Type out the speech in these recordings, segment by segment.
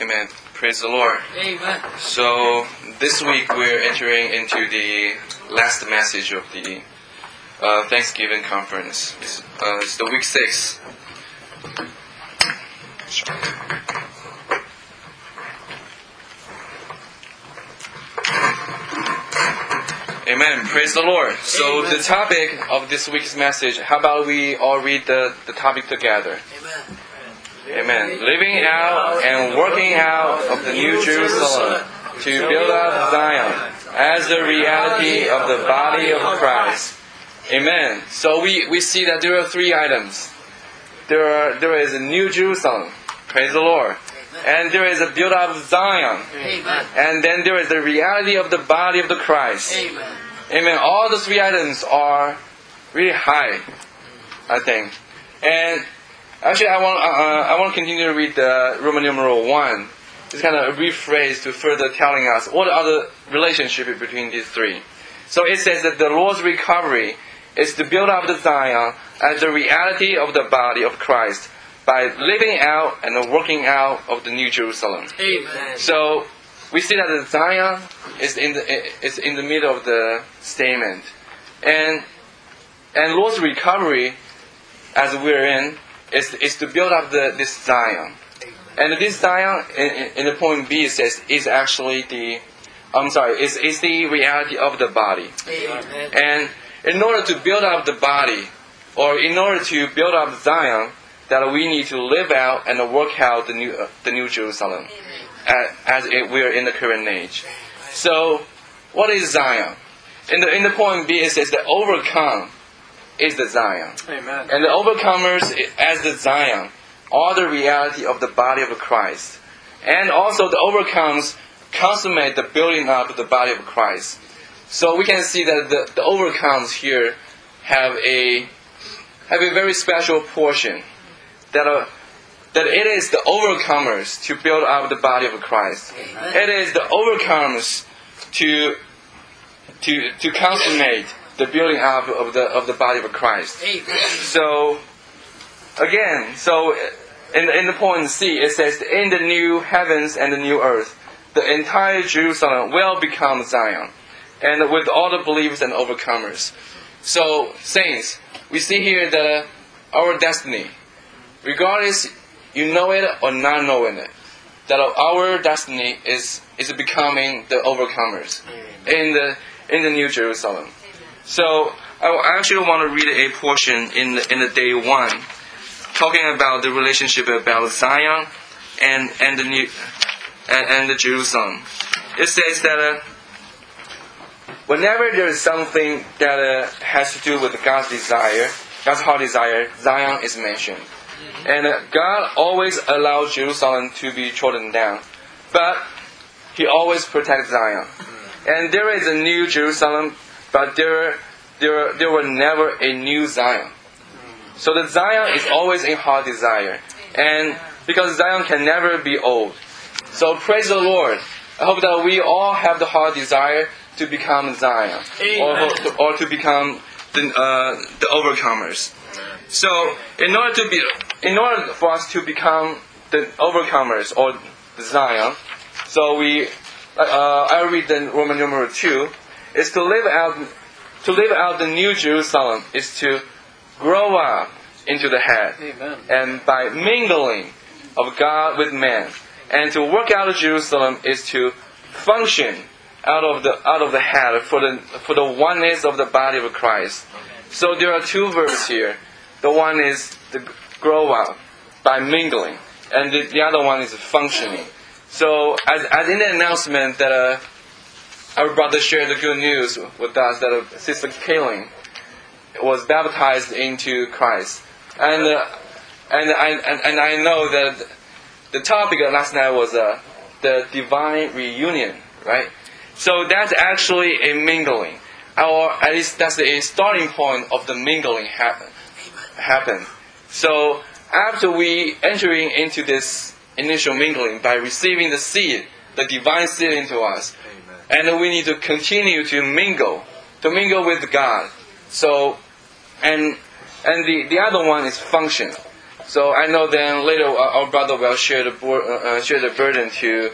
Amen. Praise the Lord. Amen. So this week we're entering into the last message of the Thanksgiving conference. It's the week 6. Amen. Praise the Lord. So Amen. the topic of this week's message, how about we all read the topic together? Amen. Amen. Living out and working out of the New Jerusalem to build up Zion as the reality of the body of Christ. Amen. So we see that there are 3 items. There is a New Jerusalem. Praise the Lord. And there is a build up of Zion. Amen. And then there is the reality of the body of the Christ. Amen. Amen. All the 3 items are really high, I think. And actually, I want to continue to read the Roman numeral 1. It's kind of a rephrase to further telling us what are the relationship between these 3. So it says that the Lord's recovery is to build up the Zion as the reality of the body of Christ by living out and working out of the New Jerusalem. Amen. So we see that the Zion is in the middle of the statement, and Lord's recovery, as we're in, is to build up this Zion. And this Zion, in the point B, it says, is actually is the reality of the body. Amen. And in order to build up the body, or in order to build up Zion, that we need to live out and work out the New Jerusalem, as we're in the current age. So, what is Zion? In the point B, it says that overcome is the Zion. Amen. And the overcomers as the Zion are the reality of the body of Christ. And also the overcomes consummate the building up of the body of Christ. So we can see that the overcomes here have a very special portion. That it is the overcomers to build up the body of Christ. Amen. It is the overcomers to consummate the building up of the body of Christ. Amen. So again, in the point C, it says, in the new heavens and the new earth, the entire Jerusalem will become Zion, and with all the believers and overcomers. So, saints, we see here that our destiny, regardless you know it or not knowing it, that our destiny is becoming the overcomers in the New Jerusalem. So I actually want to read a portion in the day 1, talking about the relationship about Zion and the Jerusalem. It says that whenever there is something that has to do with God's desire, God's heart desire, Zion is mentioned. And God always allows Jerusalem to be trodden down, but He always protects Zion. And there is a new Jerusalem, but there were never a new Zion. So the Zion is always a heart desire, and because Zion can never be old. So praise the Lord. I hope that we all have the heart desire to become Zion, or to become the overcomers. So in order for us to become the overcomers or the Zion, so I read the Roman numeral 2, is to live out the New Jerusalem is to grow up into the head. Amen. And by mingling of God with man, and to work out of Jerusalem is to function out of the head for the oneness of the body of Christ. So there are 2 verbs here. The one is to grow up by mingling, and the other one is functioning. So as in the announcement that our brother shared the good news with us, that Sister Kaylin was baptized into Christ, and I know that the topic of last night was the divine reunion, right? So that's actually a mingling, or at least that's a starting point of the mingling happen. So after we entering into this initial mingling by receiving the seed, the divine seed into us, and we need to continue to mingle with God. So and the other one is function. So I know then later our brother will share the burden to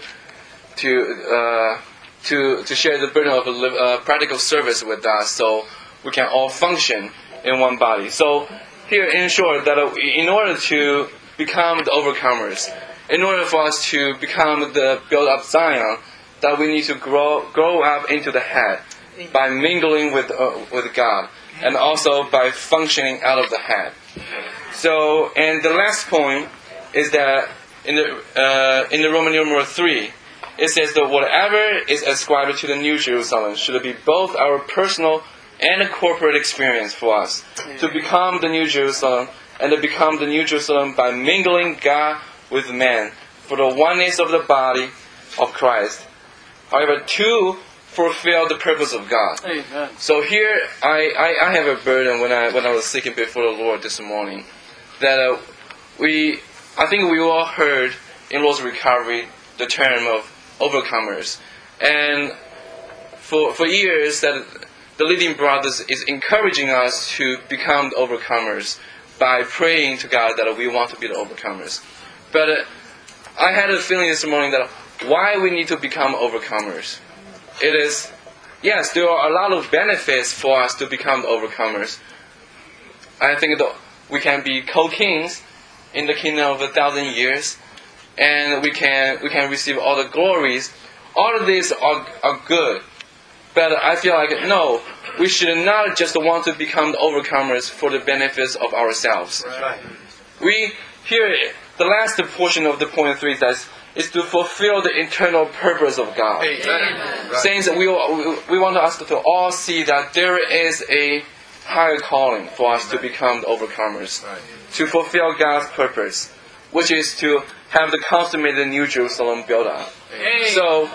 share the burden of practical service with us, so we can all function in one body. So here, in short, that in order to become the overcomers, in order for us to become the built-up Zion, that we need to grow up into the head by mingling with God, and also by functioning out of the head. So, and the last point is that in the Roman numeral 3, it says that whatever is ascribed to the New Jerusalem should be both our personal and a corporate experience for us to become the New Jerusalem, and to become the New Jerusalem by mingling God with man for the oneness of the body of Christ. However, to fulfill the purpose of God. Amen. So here, I have a burden when I was seeking before the Lord this morning, that I think we all heard in Lord's Recovery the term of overcomers, and for years that the leading brothers is encouraging us to become the overcomers by praying to God that we want to be the overcomers. But I had a feeling this morning that why we need to become overcomers. It is, yes, there are a lot of benefits for us to become the overcomers. I think that we can be co-kings in the kingdom of 1,000 years, and we can receive all the glories. All of these are good. But I feel like, no, we should not just want to become the overcomers for the benefits of ourselves. Right. We here, the last portion of the point 3 says, is to fulfill the internal purpose of God. Amen. Saints, we want us to all see that there is a higher calling for us to become the overcomers, to fulfill God's purpose, which is to have the consummated New Jerusalem built up. So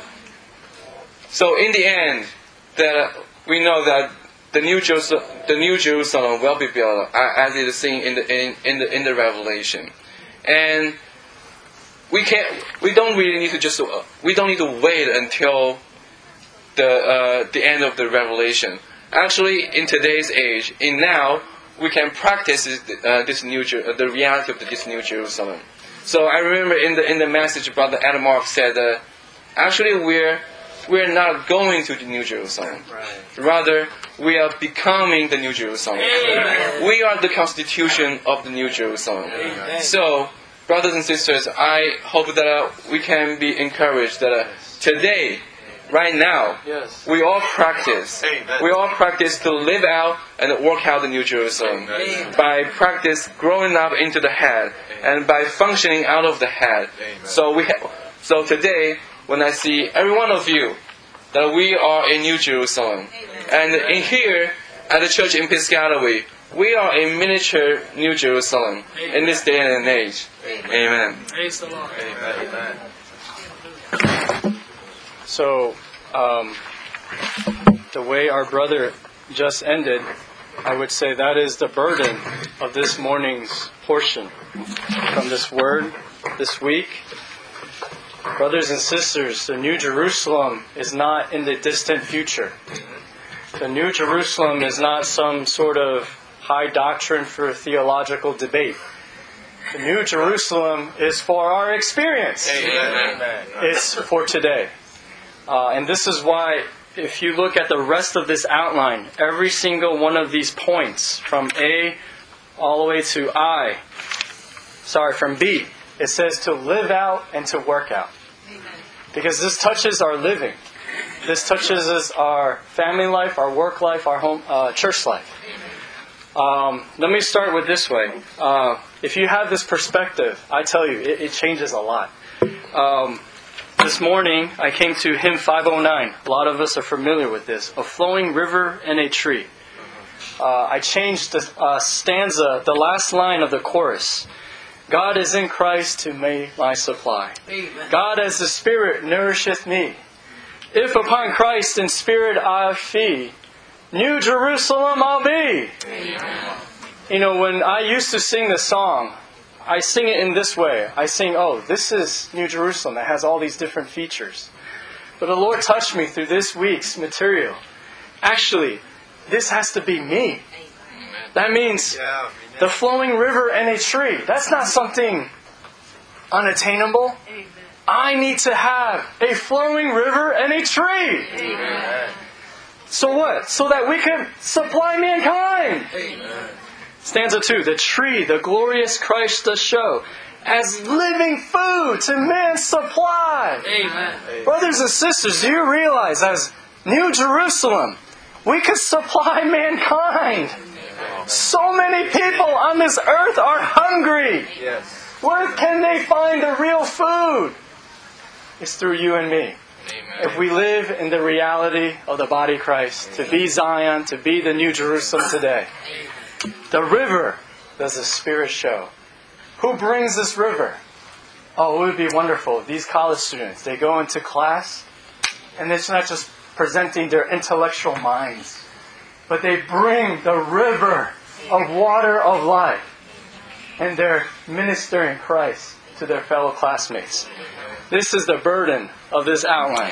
in the end, that we know that the New Jerusalem will be built as it is seen in the Revelation, and we don't need to wait until the end of the Revelation. Actually, in today's age, now we can practice the reality of this New Jerusalem. So I remember in the message, Brother Adam Mark said that actually we're not going to the New Jerusalem. Right. Rather, we are becoming the New Jerusalem. Amen. We are the constitution of the New Jerusalem. Amen. So, brothers and sisters, I hope that we can be encouraged that today, right now, Yes. we all practice. Amen. We all practice to live out and work out the New Jerusalem. Amen. By practice growing up into the head, and by functioning out of the head. Amen. So today, when I see every one of you, that we are in New Jerusalem. And in here, at the church in Piscataway, we are a miniature New Jerusalem in this day and age. Amen. Praise the Lord. Amen. So, the way our brother just ended, I would say that is the burden of this morning's portion from this word this week. Brothers and sisters, the New Jerusalem is not in the distant future. The New Jerusalem is not some sort of high doctrine for theological debate. The New Jerusalem is for our experience. Amen. It's for today. And this is why, if you look at the rest of this outline, every single one of these points, from A all the way to from B, it says to live out and to work out. Because this touches our living. This touches our family life, our work life, our home, church life. Let me start with this way. If you have this perspective, I tell you, it changes a lot. This morning, I came to hymn 509. A lot of us are familiar with this. A flowing river and a tree. I changed the stanza, the last line of the chorus. God is in Christ to make my supply. Amen. God as the Spirit nourisheth me. If upon Christ in spirit I feed, New Jerusalem I'll be. Amen. You know, when I used to sing this song, I sing it in this way. I sing, this is New Jerusalem. It has all these different features. But the Lord touched me through this week's material. Actually, this has to be me. That means the flowing river and a tree. That's not something unattainable. I need to have a flowing river and a tree. Amen. So what? So that we can supply mankind. Amen. Stanza 2. The tree, the glorious Christ does show, as living food to man's supply. Amen. Brothers and sisters, do you realize as New Jerusalem, we could supply mankind? So many people on this earth are hungry. Yes. Where can they find the real food? It's through you and me. If we live in the reality of the body of Christ, to be Zion, to be the New Jerusalem today. The river does the Spirit show. Who brings this river? Oh, it would be wonderful. These college students, they go into class, and it's not just presenting their intellectual minds, but they bring the river of water of life, and they're ministering Christ to their fellow classmates. This is the burden of this outline.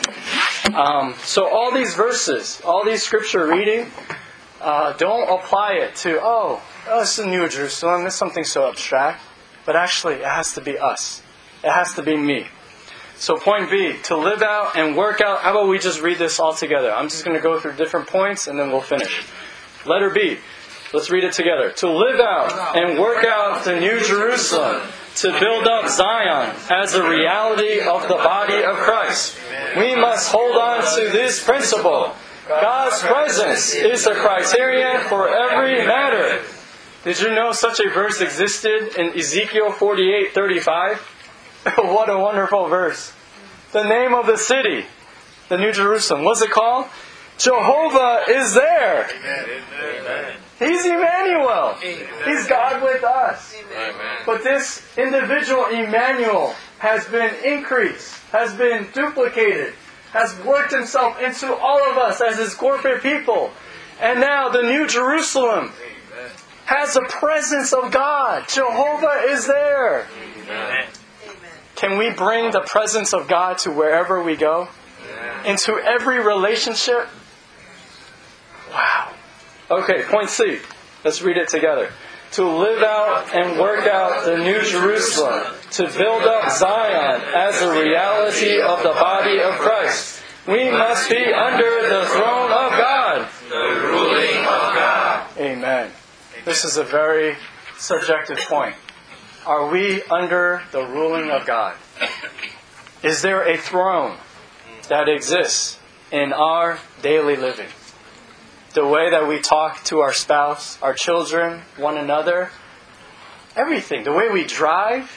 So all these verses, all these scripture reading, don't apply it to, it's the New Jerusalem, it's something so abstract. But actually, it has to be us. It has to be me. So point B, to live out and work out. How about we just read this all together? I'm just going to go through different points and then we'll finish. Letter B, let's read it together. To live out and work out the New Jerusalem, to build up Zion as a reality of the body of Christ. We must hold on to this principle. God's presence is the criterion for every matter. Did you know such a verse existed in Ezekiel 48:35? What a wonderful verse. The name of the city, the New Jerusalem, what's it called? Jehovah is there. Amen. He's Emmanuel. He's God with us. Amen. But this individual Emmanuel has been increased, has been duplicated, has worked himself into all of us as his corporate people. And now the New Jerusalem has the presence of God. Jehovah is there. Amen. Can we bring the presence of God to wherever we go? Into every relationship? Wow. Okay, point C. Let's read it together. To live out and work out the New Jerusalem, to build up Zion as a reality of the body of Christ. We must be under the throne of God. The ruling of God. Amen. This is a very subjective point. Are we under the ruling of God? Is there a throne that exists in our daily living? The way that we talk to our spouse, our children, one another, everything. The way we drive.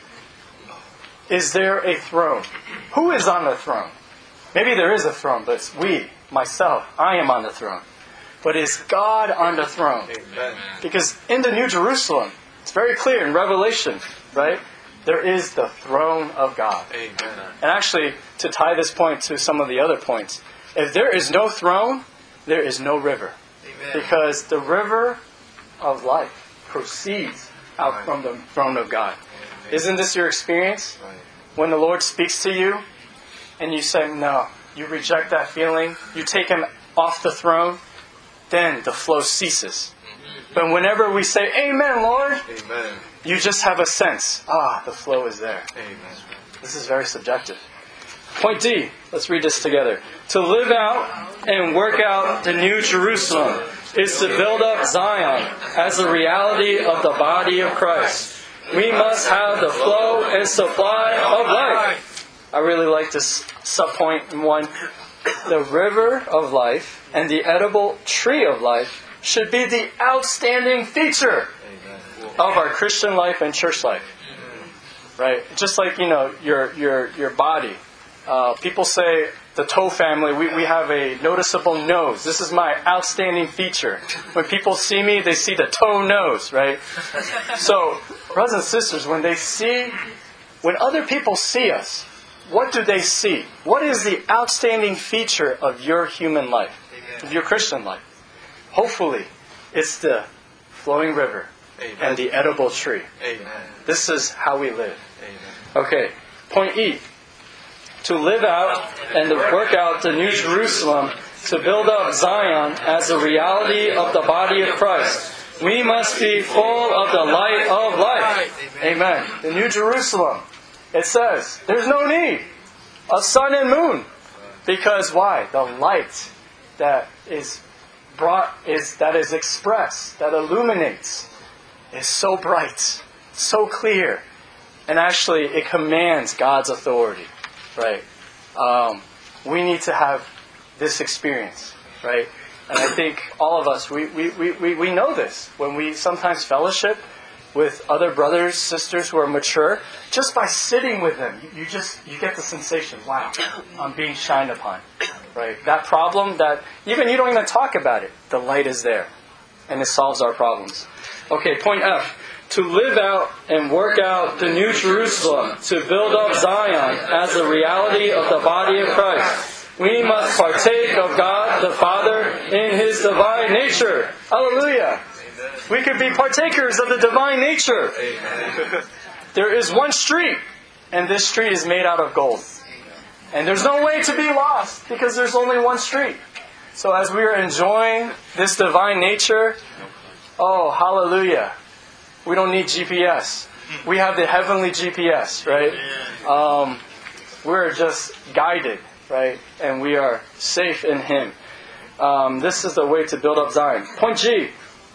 Is there a throne? Who is on the throne? Maybe there is a throne, but it's we, myself, I am on the throne. But is God on the throne? Amen. Because in the New Jerusalem, it's very clear in Revelation, right? There is the throne of God. Amen. And actually, to tie this point to some of the other points, if there is no throne, there is no river. Amen. Because the river of life proceeds out from the throne of God. Isn't this your experience? Right. When the Lord speaks to you, and you say, no, you reject that feeling, you take Him off the throne, then the flow ceases. But whenever we say, Amen, Lord, Amen. you just have a sense, the flow is there. Amen. This is very subjective. Point D, let's read this together. To live out and work out the New Jerusalem is to build up Zion as a reality of the body of Christ. We must have the flow and supply of life. I really like this subpoint in 1. The river of life and the edible tree of life should be the outstanding feature of our Christian life and church life. Right? Just like, your body. People say, the toe family, we have a noticeable nose. This is my outstanding feature. When people see me, they see the toe nose, right? So, brothers and sisters, when other people see us, what do they see? What is the outstanding feature of your human life, of your Christian life? Hopefully, it's the flowing river and the edible tree. Amen. This is how we live. Amen. Okay, point E. To live out and to work out the New Jerusalem, to build up Zion as a reality of the body of Christ. We must be full of the light of life. Amen. The New Jerusalem. It says, there's no need of sun and moon. Because why? The light that is expressed, that illuminates, is so bright, so clear. And actually, it commands God's authority. Right? We need to have this experience. Right? And I think all of us, we know this. When we sometimes fellowship with other brothers, sisters who are mature, just by sitting with them, you get the sensation, wow, I'm being shined upon. Right? That problem that even you don't even talk about it, the light is there. And it solves our problems. Okay, point F. To live out and work out the New Jerusalem, to build up Zion as a reality of the body of Christ. We must partake of God the Father in His divine nature. Hallelujah. We could be partakers of the divine nature. There is one street, and this street is made out of gold. And there's no way to be lost, because there's only one street. So as we are enjoying this divine nature, oh, hallelujah. We don't need GPS. We have the heavenly GPS, right? We're just guided, right? And we are safe in Him. This is the way to build up Zion. Point G.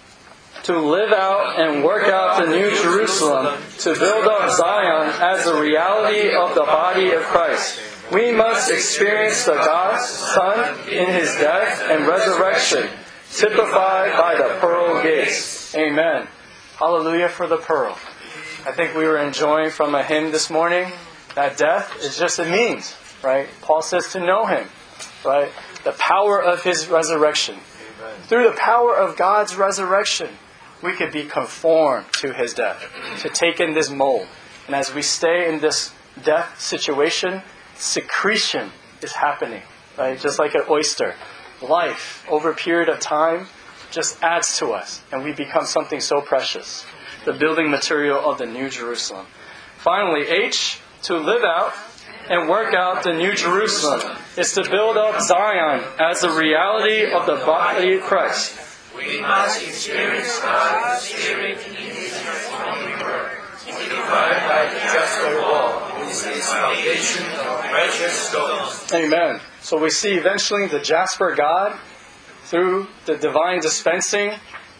To live out and work out the New Jerusalem, to build up Zion as a reality of the body of Christ. We must experience the God's Son in His death and resurrection, typified by the pearl gates. Amen. Hallelujah for the pearl. I think we were enjoying from a hymn this morning that death is just a means, right? Paul says to know Him, right? The power of His resurrection. Through the power of God's resurrection, we could be conformed to His death, to take in this mold. And as we stay in this death situation, secretion is happening, right? Just like an oyster. Life, over a period of time, just adds to us, and we become something so precious. The building material of the New Jerusalem. Finally, H, to live out and work out the New Jerusalem, is to build up Zion as a reality of the body of Christ. We must experience God's Spirit in His transforming work, fortified by the Jasper wall, with His foundation of precious stones. Amen. So we see eventually the Jasper God, through the divine dispensing,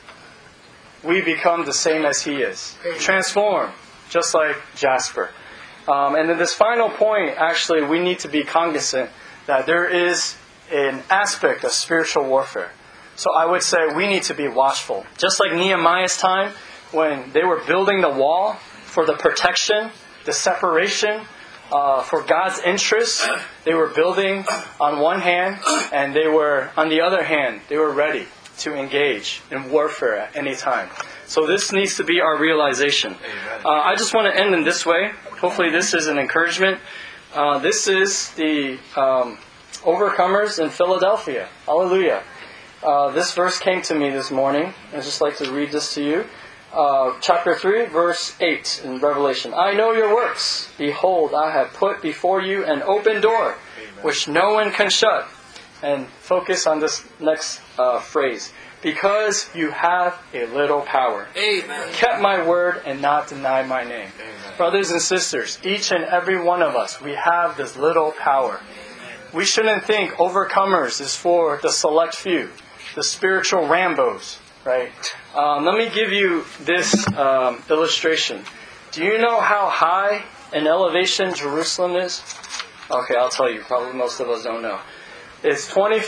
we become the same as He is. Transformed, just like Jasper. And in this final point, actually, we need to be cognizant that there is an aspect of spiritual warfare. So I would say we need to be watchful. Just like Nehemiah's time, when they were building the wall for the protection, the separation, for God's interests, they were building on one hand, and they were, on the other hand, they were ready to engage in warfare at any time. So this needs to be our realization. I just want to end in this way. Hopefully this is an encouragement. This is the overcomers in Philadelphia. Hallelujah. This verse came to me this morning. I'd just like to read this to you. Chapter 3, verse 8 in Revelation. I know your works. Behold, I have put before you an open door, which no one can shut. And focus on this next phrase. Because you have a little power. Amen. Kept my word and not denied my name. Amen. Brothers and sisters, each and every one of us, we have this little power. We shouldn't think overcomers is for the select few, the spiritual Rambos, right? Let me give you this illustration. Do you know how high an elevation Jerusalem is? Okay, I'll tell you. Probably most of us don't know. It's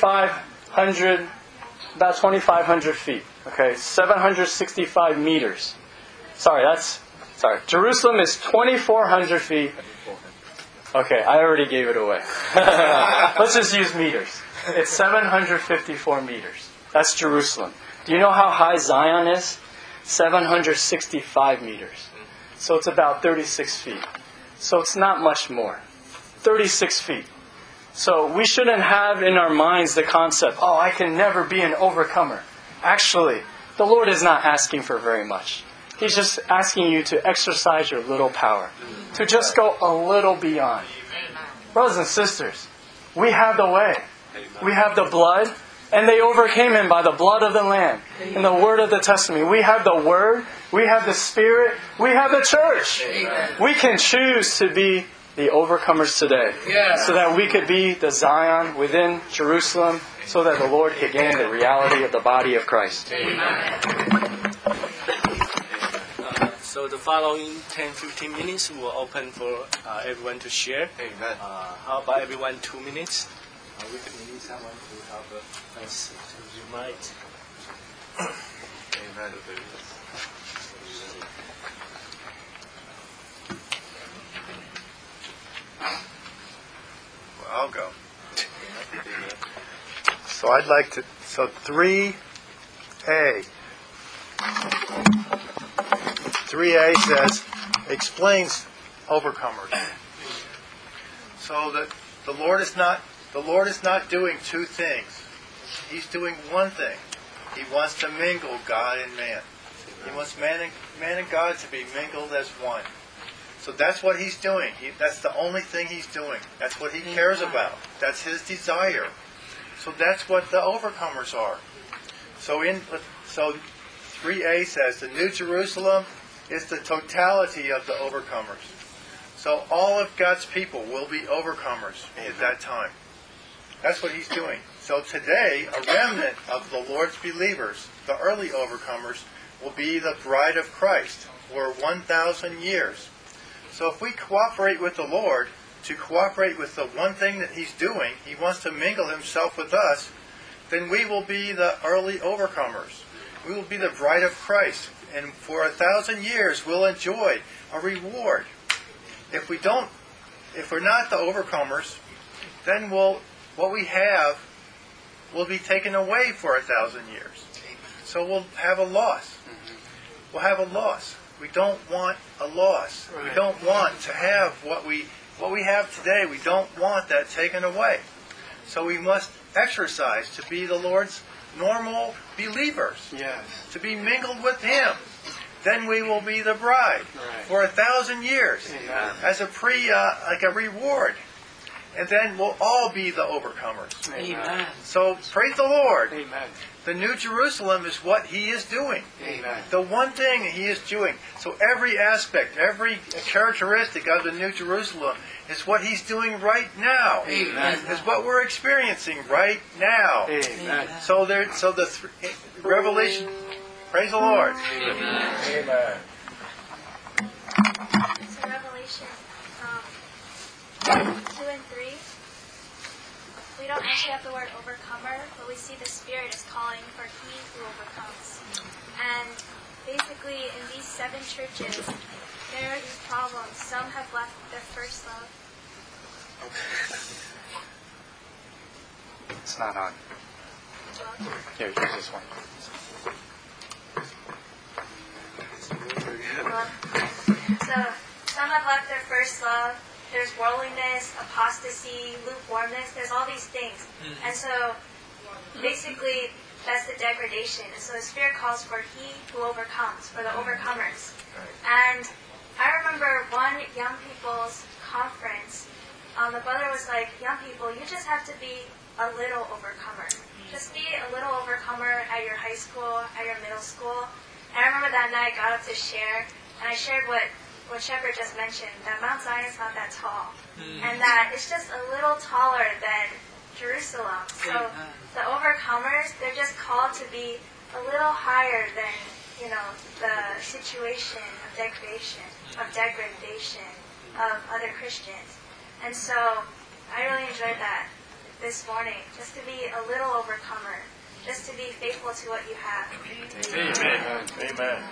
about 2,500 feet. Okay, 765 meters. Sorry. Jerusalem is 2,400 feet. Okay, I already gave it away. Let's just use meters. It's 754 meters. That's Jerusalem. Do you know how high Zion is? 765 meters. So it's about 36 feet. So it's not much more. 36 feet. So we shouldn't have in our minds the concept, oh, I can never be an overcomer. Actually, the Lord is not asking for very much. He's just asking you to exercise your little power. To just go a little beyond. Brothers and sisters, we have the way. We have the blood And they overcame him by the blood of the Lamb and the word of the testimony. We have the Word, we have the Spirit, we have the church. We can choose to be the overcomers today. So that we could be the Zion within Jerusalem, so that the Lord could gain the reality of the body of Christ. So the following 10-15 minutes will open for everyone to share. Amen. How about everyone 2 minutes? We need someone to help us to unite. Amen. Well, I'll go. So I'd like to, 3A. 3A says, explains overcomers. So that the Lord is not doing two things. He's doing one thing. He wants to mingle God and man. He wants man and God to be mingled as one. So that's what He's doing. That's the only thing He's doing. That's what He cares about. That's His desire. So that's what the overcomers are. So 3A says the New Jerusalem is the totality of the overcomers. So all of God's people will be overcomers at that time. That's what He's doing. So today, a remnant of the Lord's believers, the early overcomers, will be the bride of Christ for 1,000 years. So if we cooperate with the Lord, to cooperate with the one thing that He's doing, He wants to mingle Himself with us, then we will be the early overcomers. We will be the bride of Christ. And for 1,000 years, we'll enjoy a reward. If we're not the overcomers, then what we have will be taken away for 1,000 years. So we'll have a loss. We'll have a loss. We don't want a loss. We don't want to have what we have today. We don't want that taken away. So we must exercise to be the Lord's normal believers. Yes. To be mingled with Him. Then we will be the bride for 1,000 years. Amen. As a like a reward. And then we'll all be the overcomers. Amen. So praise the Lord. Amen. The New Jerusalem is what He is doing. Amen. The one thing He is doing. So every aspect, every characteristic of the New Jerusalem is what He's doing right now. Amen. Is what we're experiencing right now. Amen. So Revelation, praise the Lord. Amen. Amen. So Revelation 2 and 3, we don't actually have the word overcomer, but we see the Spirit is calling for he who overcomes. And basically in these 7 churches, there are these problems. Some have left their first love. It's not on. Here, use this one. So some have left their first love. There's worldliness, apostasy, lukewarmness. There's all these things. And so basically that's the degradation. And so the Spirit calls for he who overcomes, for the overcomers. And I remember one young people's conference. The brother was like, young people, you just have to be a little overcomer. Just be a little overcomer at your high school, at your middle school. And I remember that night I got up to share, and I shared what Shepherd just mentioned, that Mount Zion is not that tall. And that it's just a little taller than Jerusalem. So the overcomers, they're just called to be a little higher than, the situation of degradation of other Christians. And so I really enjoyed that this morning, just to be a little overcomer, just to be faithful to what you have. Amen. Amen.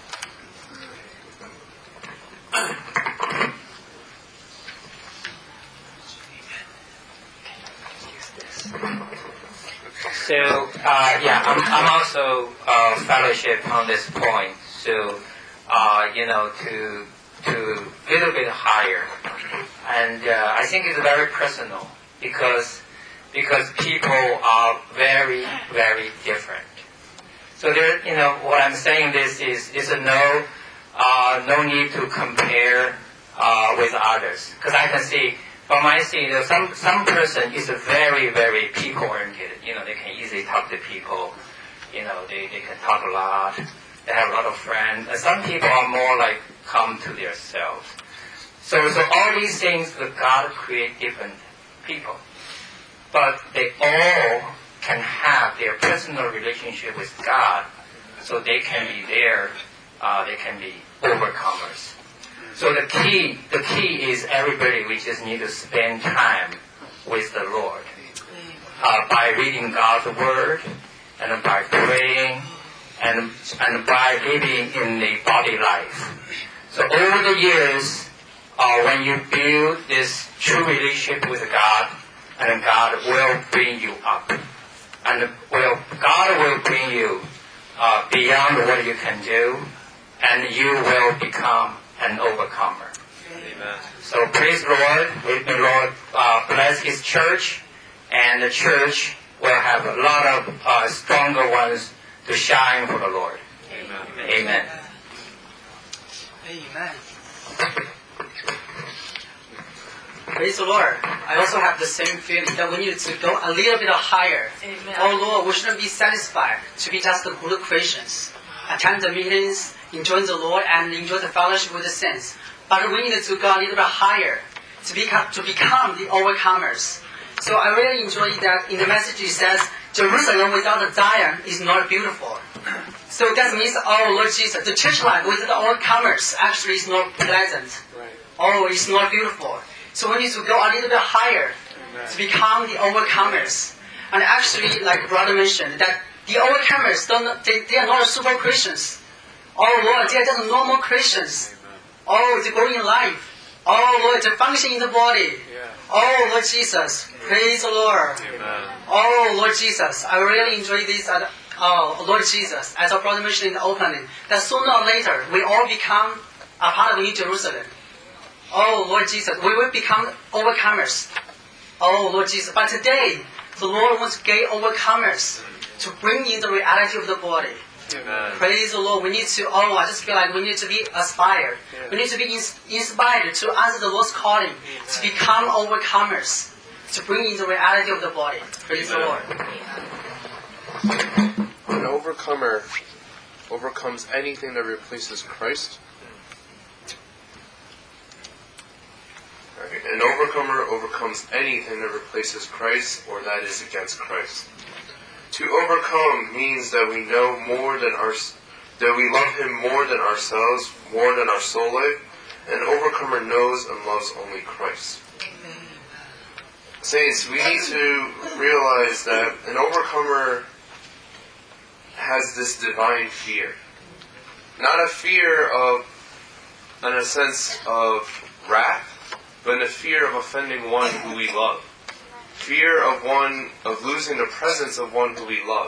So, I'm also fellowship on this point. So, to little bit higher, and I think it's very personal because people are very, very different. So there, what I'm saying this is a no need to compare with others, because I can see But I see that some person is very, very people-oriented. They can easily talk to people. They can talk a lot. They have a lot of friends. And some people are more like come to themselves. So all these things that God create different people. But they all can have their personal relationship with God, so they can be there. They can be overcomers. So the key is everybody. We just need to spend time with the Lord by reading God's word and by praying and by living in the body life. So over the years, when you build this true relationship with God, and God will bring you up, and God will bring you beyond what you can do, and you will become an overcomer. Amen. So praise the Lord. May the Lord bless His church, and the church will have a lot of stronger ones to shine for the Lord. Amen. Amen. Amen. Praise the Lord. I also have the same feeling that we need to go a little bit higher. Amen. Oh Lord, we shouldn't be satisfied to be just good Christians. Attend the meetings, enjoy the Lord, and enjoy the fellowship with the saints. But we need to go a little bit higher to become the overcomers. So I really enjoy that in the message it says, Jerusalem without Zion is not beautiful. So that means, oh Lord Jesus, the church life without the overcomers actually is not pleasant. Right. Oh, it's not beautiful. So we need to go a little bit higher to become the overcomers. And actually, like brother mentioned, that the overcomers, they are not super Christians. Oh Lord, they are just normal Christians. Oh, they go in life. Oh Lord, they function in the body. Oh Lord Jesus, praise the Lord. Oh Lord Jesus, I really enjoy this. Oh Lord Jesus, as our brother mentioned in the opening, that sooner or later we all become a part of New Jerusalem. Oh Lord Jesus, we will become overcomers. Oh Lord Jesus, but today the Lord wants to get overcomers to bring in the reality of the body. Amen. Praise the Lord. We need to, I just feel like we need to be inspired. Yeah. We need to be inspired to answer the Lord's calling, to become overcomers, to bring in the reality of the body. Praise the Lord. An overcomer overcomes anything that replaces Christ. An overcomer overcomes anything that replaces Christ or that is against Christ. To overcome means that we know more than that we love Him more than ourselves, more than our soul life. An overcomer knows and loves only Christ. Saints, we need to realize that an overcomer has this divine fear. Not a fear of, in a sense of wrath, but a fear of offending one who we love. Fear of losing the presence of one who we love.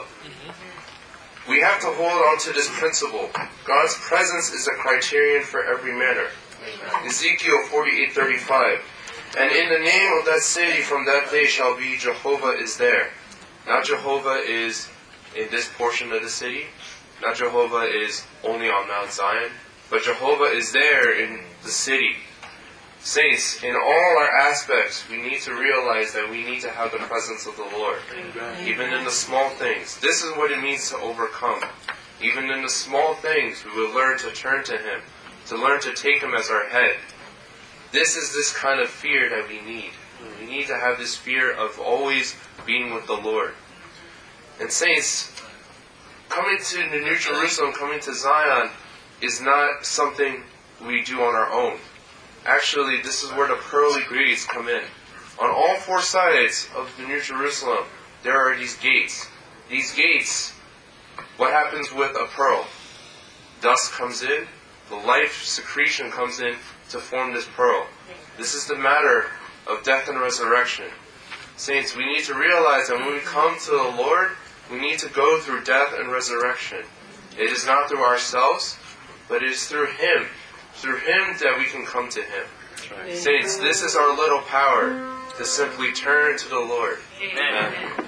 We have to hold on to this principle. God's presence is a criterion for every manner. Ezekiel 48:35. And in the name of that city from that day shall be Jehovah is there. Not Jehovah is in this portion of the city. Not Jehovah is only on Mount Zion. But Jehovah is there in the city. Saints, in all our aspects, we need to realize that we need to have the presence of the Lord. Amen. Even in the small things. This is what it means to overcome. Even in the small things, we will learn to turn to Him, to learn to take Him as our head. This is this kind of fear that we need. We need to have this fear of always being with the Lord. And saints, coming to the New Jerusalem, coming to Zion, is not something we do on our own. Actually, this is where the pearly gates come in. On all four sides of the New Jerusalem, there are these gates. These gates, what happens with a pearl? Dust comes in, the life secretion comes in to form this pearl. This is the matter of death and resurrection. Saints, we need to realize that when we come to the Lord, we need to go through death and resurrection. It is not through ourselves, but it is through Him. Through Him that we can come to Him. Right. Saints, this is our little power to simply turn to the Lord. Amen. Amen.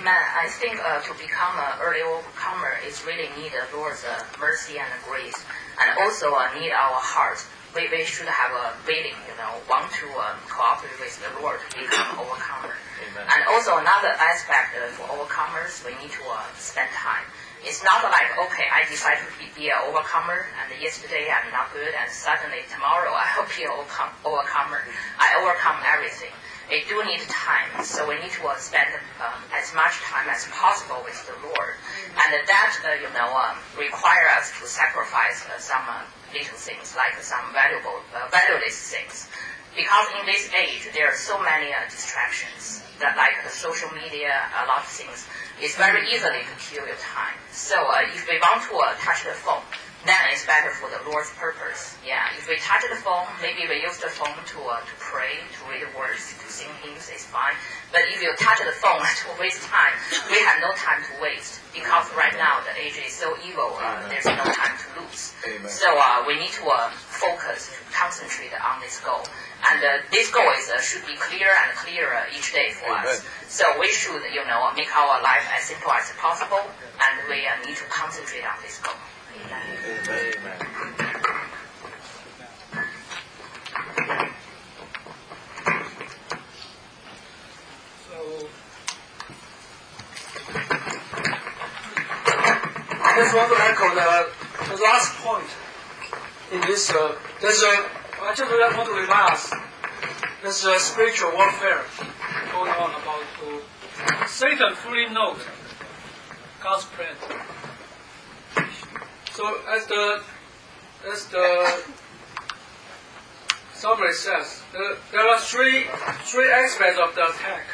Amen. I think to become an early overcomer is really need the Lord's mercy and grace, and also need our heart. We should have a willing, want to cooperate with the Lord to become an overcomer. Amen. And also another aspect for overcomers, we need to spend time. It's not like, okay, I decide to be an overcomer, and yesterday I'm not good, and suddenly tomorrow I will be an overcomer. I overcome everything. They do need time, so we need to spend as much time as possible with the Lord. And that, require us to sacrifice some little things, like some valueless things. Because in this age, there are so many distractions, that like the social media, a lot of things, it's very easily to kill your time. So if we want to touch the phone, then it's better for the Lord's purpose. Yeah, if we touch the phone, maybe we use the phone to pray, to read words, to sing hymns, it's fine. But if you touch the phone to waste time, we have no time to waste. Because right now the age is so evil, there's no time to lose. Amen. So we need to focus, to concentrate on this goal. And this goal should be clearer and clearer each day for us. So we should, make our life as simple as possible, and we need to concentrate on this goal. Amen. So, I just want to echo the last point in this. I just want to remind us there's a spiritual warfare going on about Satan fully knows God's plan. So as the summary says, there are three aspects of the attack.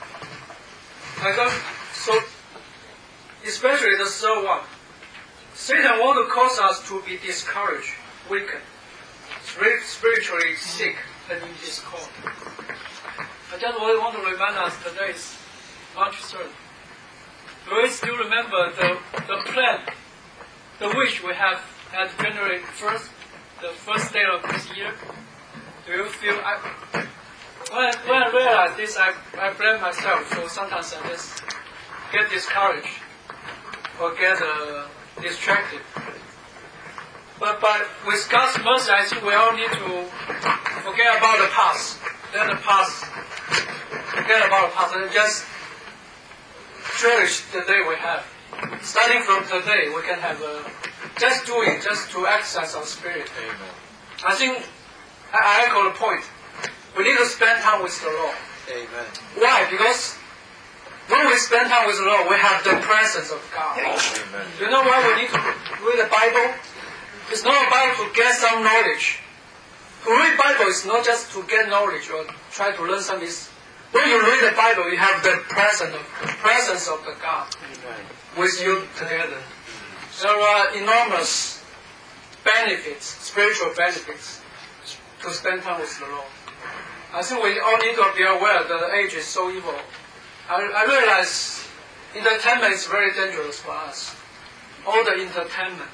So especially the third one. Satan wants to cause us to be discouraged, weakened, spiritually sick, and in discord. I just want to remind us today is March 3rd. Do we still remember the plan, the wish we have at January 1st, the first day of this year? Do you feel, when I realize this, I blame myself, so sometimes I just get discouraged or get distracted. But with God's mercy, I think we all need to forget about the past. Let the past, forget about the past, and just cherish the day we have. Starting from today, we can have just do it, just to exercise our spirit. Amen. I think I echo the point. We need to spend time with the Lord. Amen. Why? Because when we spend time with the Lord, we have the presence of God. Amen. You know why we need to read the Bible? It's not about to get some knowledge. To read Bible is not just to get knowledge or try to learn something. When you read the Bible, you have the presence of the God with you together. There are enormous benefits, spiritual benefits, to spend time with the Lord. I think we all need to be aware that the age is so evil. I realize entertainment is very dangerous for us. All the entertainment.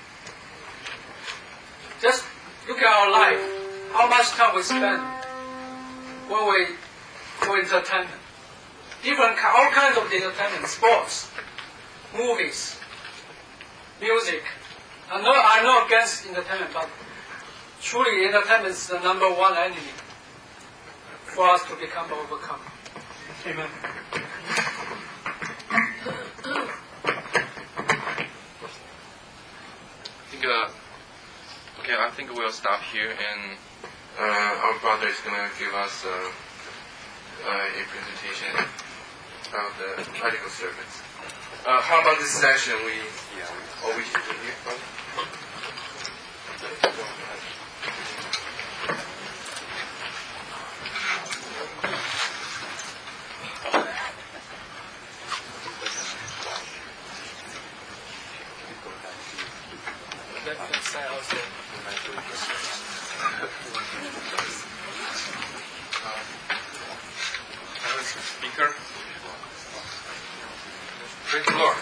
Just look at our life. How much time we spend when we do entertainment. All kinds of entertainment, sports, movies, music. I'm not against entertainment, but truly entertainment is the number one enemy for us to become overcome. Amen. I think we'll stop here, and our brother is going to give us a presentation about the radical servants. How about this session? We should do here, brother? Speaker. Praise the Lord.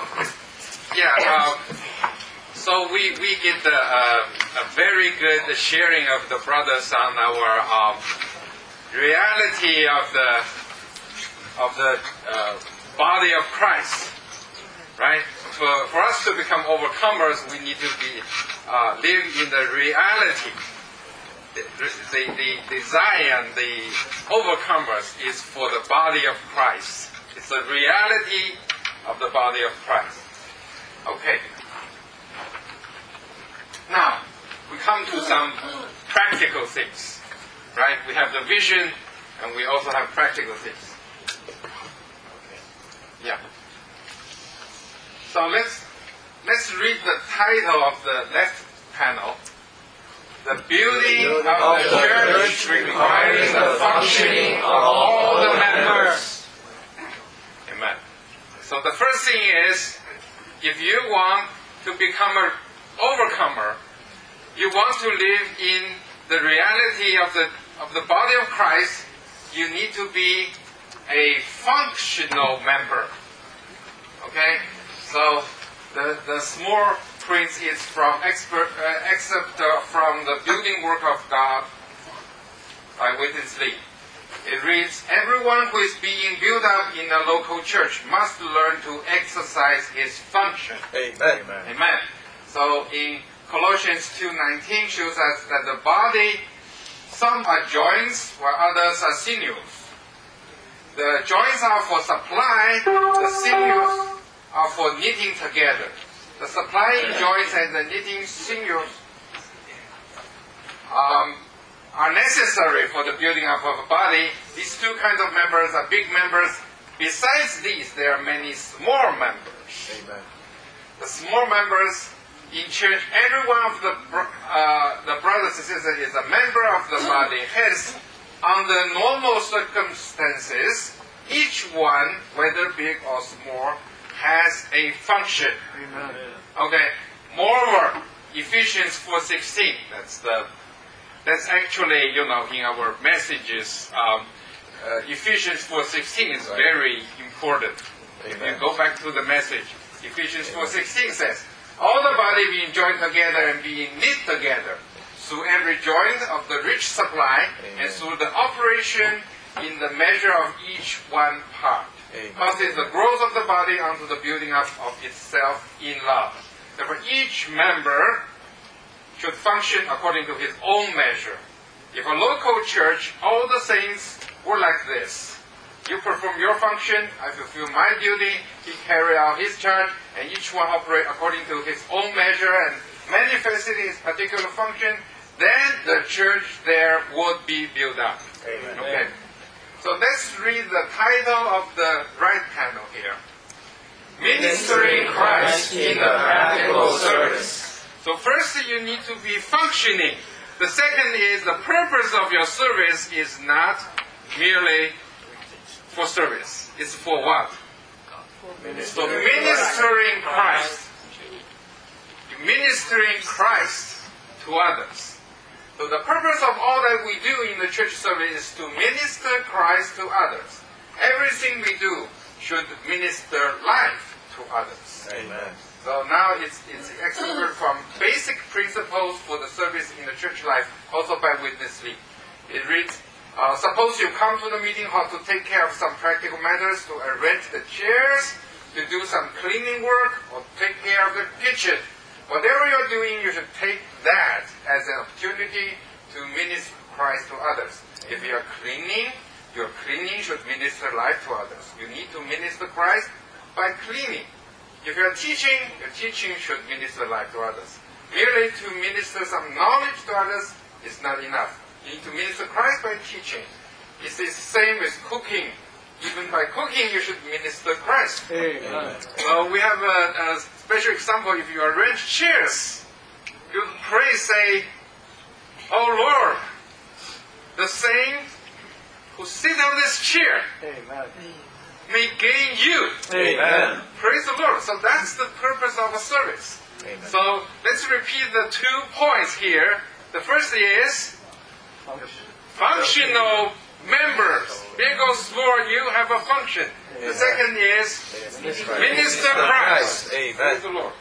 So we get a very good sharing of the brothers on our reality of the body of Christ. Right? For us to become overcomers, we need to be live in the reality. The Zion, the overcomers, is for the body of Christ. It's the reality of the body of Christ. Okay. Now, we come to some practical things. Right? We have the vision, and we also have practical things. Okay. Yeah. So let's read the title of the left panel. The building of the church requires the functioning of all the members. Amen. So the first thing is, if you want to become an overcomer, you want to live in the reality of the body of Christ, you need to be a functional member. Okay? So the small print is from excerpt from the building work of God by Witness Lee. It reads, everyone who is being built up in a local church must learn to exercise his function. Amen. Amen. So in Colossians 2:19 shows us that the body, some are joints while others are sinews. The joints are for supply, the sinews are for knitting together. The supplying joints and the knitting sinews are necessary for the building up of a body. These two kinds of members are big members. Besides these, there are many small members. Amen. The small members in church, every one of the brothers and sisters is a member of the body. Hence, under normal circumstances, each one, whether big or small, has a function. Amen. Okay. Moreover, Ephesians 4:16. That's actually, in our messages. Ephesians 4:16 is very important. If you go back to the message, Ephesians 4:16 says, all the body being joined together and being knit together through every joint of the rich supply and through the operation in the measure of each one part. Causes the growth of the body unto the building up of itself in love. Therefore, each member should function according to his own measure. If a local church, all the saints were like this. You perform your function, I fulfill my duty, he carry out his charge, and each one operate according to his own measure and manifesting his particular function, then the church there would be built up. Amen. Okay. So let's read the title of the right panel here. Ministering Christ in the practical service. So first you need to be functioning. The second is the purpose of your service is not merely for service. It's for what? So ministering Christ. Ministering Christ to others. So the purpose of all that we do in the church service is to minister Christ to others. Everything we do should minister life to others. Amen. So now it's excerpted from basic principles for the service in the church life, also by Witness Lee. It reads, suppose you come to the meeting hall to take care of some practical matters, to arrange the chairs, to do some cleaning work, or take care of the kitchen. Whatever you're doing, you should take that as an opportunity to minister Christ to others. If you're cleaning, your cleaning should minister life to others. You need to minister Christ by cleaning. If you're teaching, your teaching should minister life to others. Merely to minister some knowledge to others is not enough. You need to minister Christ by teaching. It's the same with cooking. Even by cooking, you should minister Christ. Amen. So we have a special example. If you arrange chairs, you pray, say, "Oh Lord, the saint who sit on this chair Amen. may gain you." Amen. Praise the Lord. So that's the purpose of a service. Amen. So let's repeat the 2 points here. The first is functional members. Big or small, you have a function. The second is minister Christ. Amen. Praise the Lord.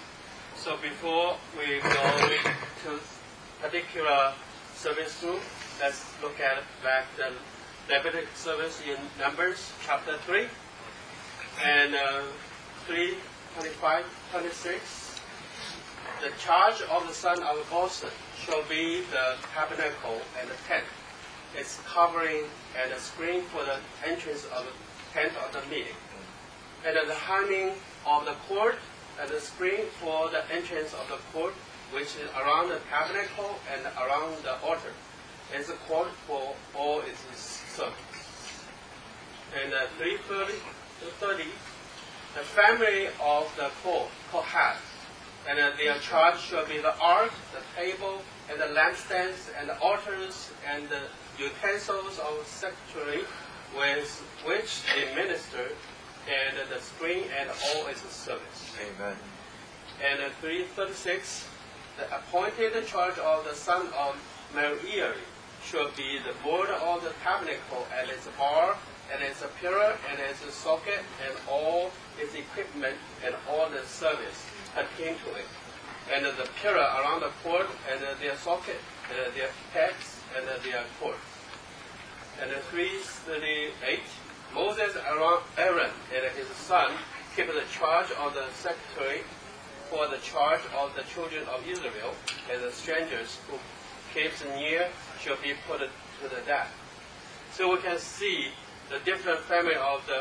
So before we go to particular service group, let's look at back the Levitic service in Numbers chapter 3 and 3, 25, 26. The charge of the son of Moses shall be the tabernacle and the tent, its covering and a screen for the entrance of the tent of the meeting, and the hanging of the court and the screen for the entrance of the court, which is around the tabernacle and around the altar, is a court for all its servants. And 3:30, the family of the Kohath, and their charge shall be the ark, the table, and the lampstands, and the altars, and the utensils of sanctuary with which they minister, and the screen and all its service. Amen. And 3:36, the appointed charge of the son of Merari shall be the board of the tabernacle and its bar, and its pillar, and its socket, and all its equipment, and all the service pertaining to it. And the pillar around the court, and their socket, and their pegs, and their cord. And 3:38, Moses, Aaron, and his son keep the charge of the sanctuary for the charge of the children of Israel, and the strangers who came near shall be put to the death. So we can see the different family of the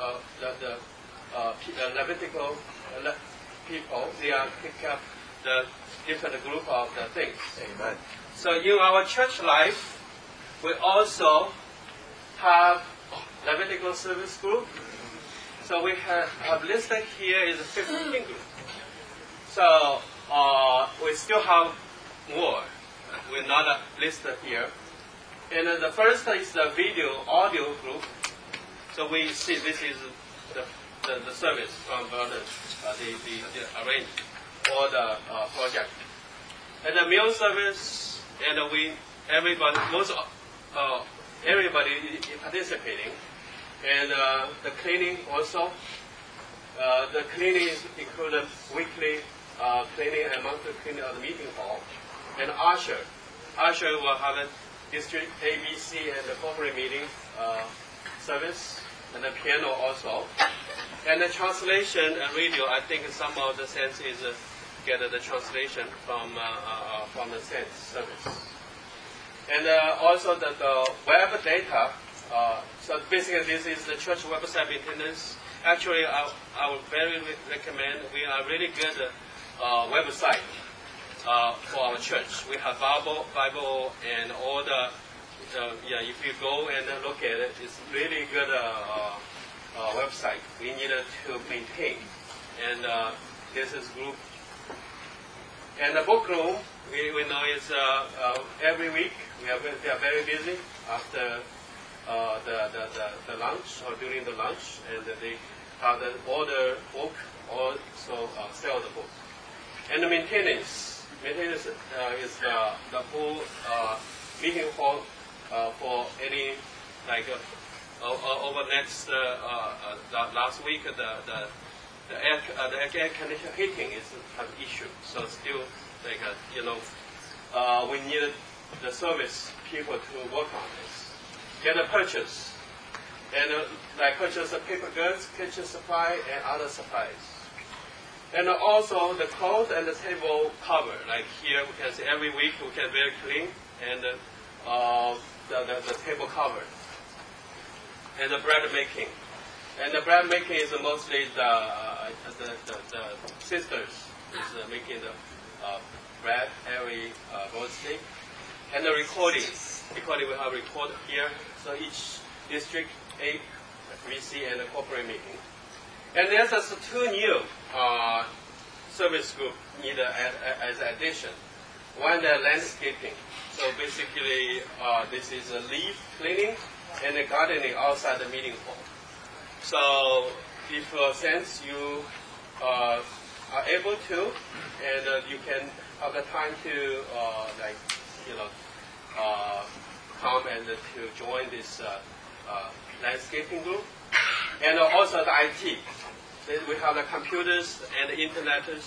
Levitical people. They are pick up the different group of the things. Amen. So in our church life, we also have Levitical service group. So we have listed here is 15 group. So we still have more. We're not listed here. And the first is the audio group. So we see this is the service from the arrange for the project. And the meal service, and everybody participating. And the cleaning also. The cleaning is included weekly cleaning and monthly cleaning of the meeting hall. And usher will have a district ABC and the corporate meeting service, and the piano also. And the translation and radio, I think some of the sense is get the translation from the sense service. And also the web data. So basically, this is the church website maintenance. Actually, I would very recommend. We are really good website for our church. We have Bible, and all the if you go and look at it, it's really good website. We need to maintain, and this is group. And the book room, we know is every week they are very busy after the lunch or during the lunch, and they have the order book, also sell the book. And the maintenance is the whole meeting hall for any over next last week the air conditioning heating is an issue. So still we need the service people to work on this. Get a purchase, and purchase of paper goods, kitchen supply, and other supplies. And also the clothes and the table cover. Like here, we can see every week we can very clean, and the table cover. And the bread making. And the bread making is mostly the sisters is making the bread every Wednesday. And the recording we have recorded here. So each district, 8 VC, and a corporate meeting. And there's also 2 new service group needed as addition. One, the landscaping. So basically, this is a leaf cleaning and the gardening outside the meeting hall. So if since you are able to, and you can have the time to come and to join this landscaping group, and also the IT. We have the computers and the interneters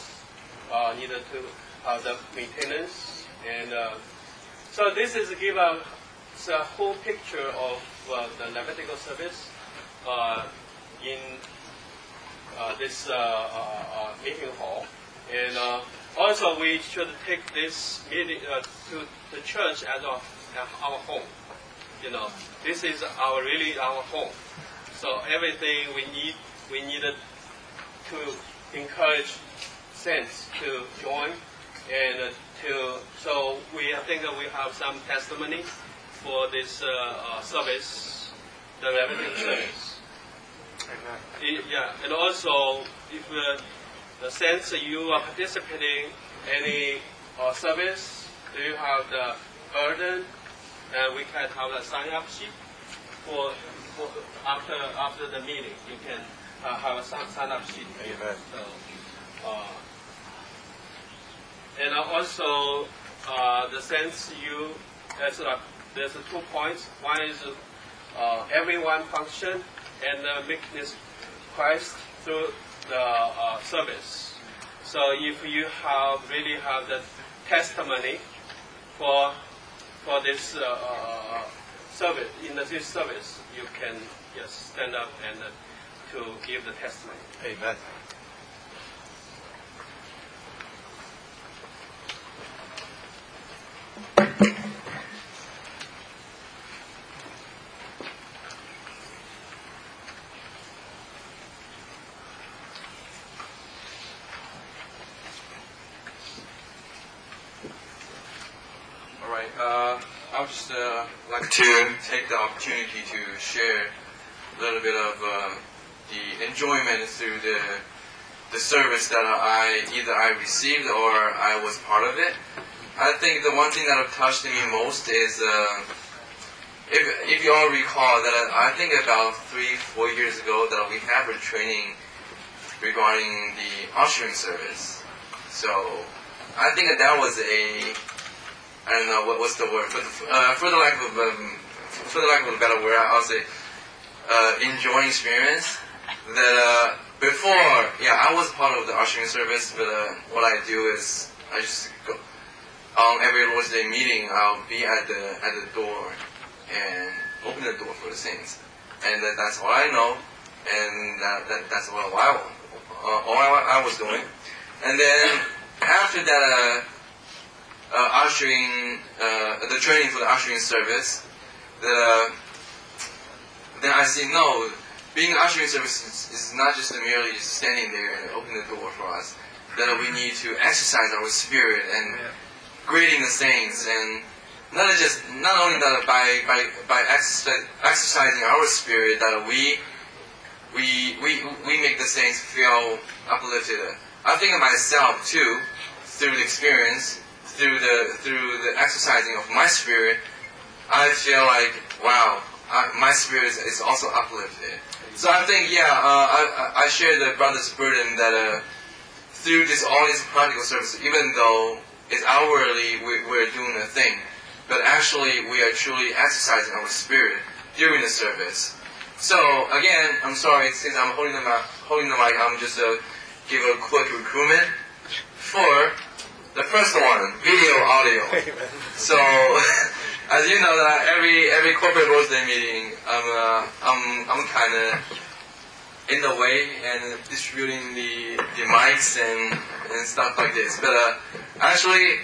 needed to have the maintenance, and so this is give a it's a whole picture of the Levitical service in this meeting hall. And also we should take this meeting to the church as our home. This is really our home. So everything we needed to encourage saints to join, and so I think that we have some testimony for this service, the Levitical service. Yeah, and also if the sense you are participating any service, do you have the burden, and we can have a sign-up sheet for after the meeting. You can have a sign-up sheet. Amen. So, and also the sense there's 2 points. One is everyone function and meekness Christ through the service. So if you really have the testimony for this service, in this service, you can just stand up and to give the testimony. Amen. I would just like to take the opportunity to share a little bit of the enjoyment through the service that I received or I was part of it. I think the one thing that touched me most is if you all recall that I think about 3-4 years ago that we had a training regarding the ushering service. So I think that was I don't know what's the word, but for the lack of a better word, I'll say enjoying experience. That before, I was part of the ushering service, but what I do is I just go on every Lord's Day meeting. I'll be at the door and open the door for the saints, and that's all I know, and that's all I was doing. And then after that. Ushering, the training for the ushering service, then I see being an ushering service is not just merely just standing there and opening the door for us. That we need to exercise our spirit and greeting the saints, and not only that by exercising our spirit that we make the saints feel uplifted. I think of myself too through the experience. Through the exercising of my spirit, I feel like, wow, my spirit is also uplifted. So I think, I share the brother's burden that through all these practical services, even though it's hourly, we're doing a thing, but actually we are truly exercising our spirit during the service. So again, I'm sorry, since I'm holding the mic, I'm just give a quick recruitment for the first one, video, audio. So, as you know, that every corporate Lord's Day meeting, I'm kind of in the way and distributing the mics and stuff like this. But actually,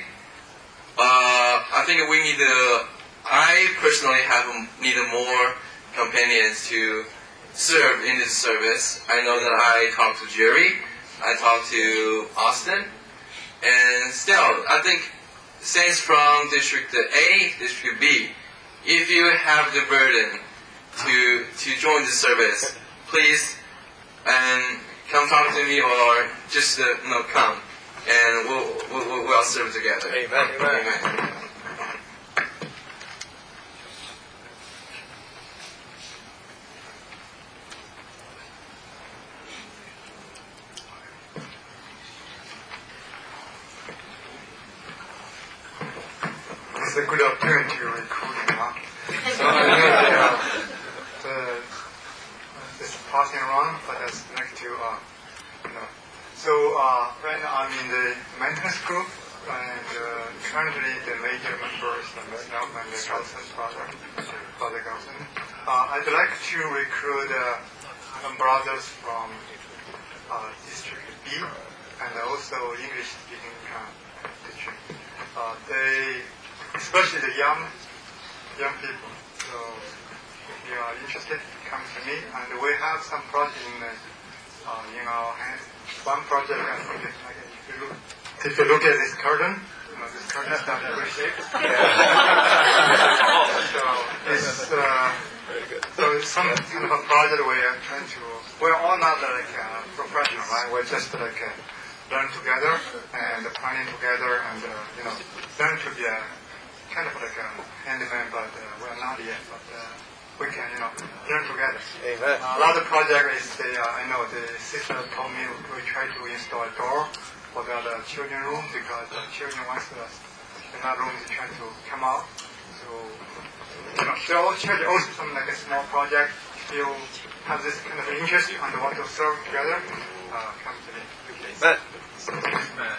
I think I personally needed more companions to serve in this service. I know that I talked to Jerry, I talked to Austin. And still, I think saints from District A, District B, if you have the burden to join the service, please come talk to me or just come, and we'll serve together. Amen. Amen. It's a good opportunity to recruit, it's passing around, but that's next to, So right now I'm in the maintenance group. and currently the major members and the Galson Father Galson. I'd like to recruit some brothers from District B and also English-speaking district. They, especially the young people. So if you are interested, come to me. And we have some projects in our hands. One project, I think, if you look at this curtain, this curtain is not in good shape. So it's some kind of a project we are trying to. We're all not like professional, right? We're just like learn together and planning together, and learn to be a kind of like a handyman, but we're not yet. But we can, learn together. Amen. A lot of projects is I know the sister told me we try to install a door for the children room because the children wants in that room to try to come out. So, there are also some like a small project. If you have this kind of interest and want to serve together, come to me. Amen.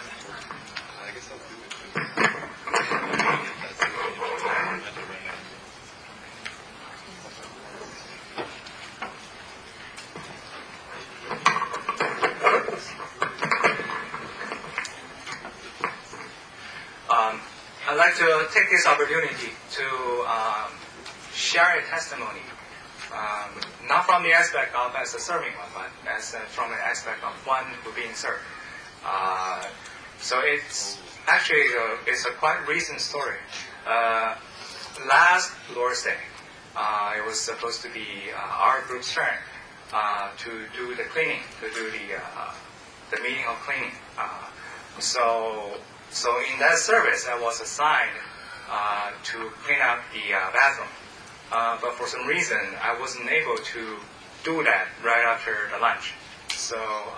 I'd like to take this opportunity to share a testimony, not from the aspect of as a serving one, but as from the aspect of one who being served. So it's actually it's a quite recent story. Last Lord's Day, it was supposed to be our group's turn to do the cleaning, to do the meeting of cleaning. So in that service, I was assigned to clean up the bathroom. But for some reason, I wasn't able to do that right after the lunch. So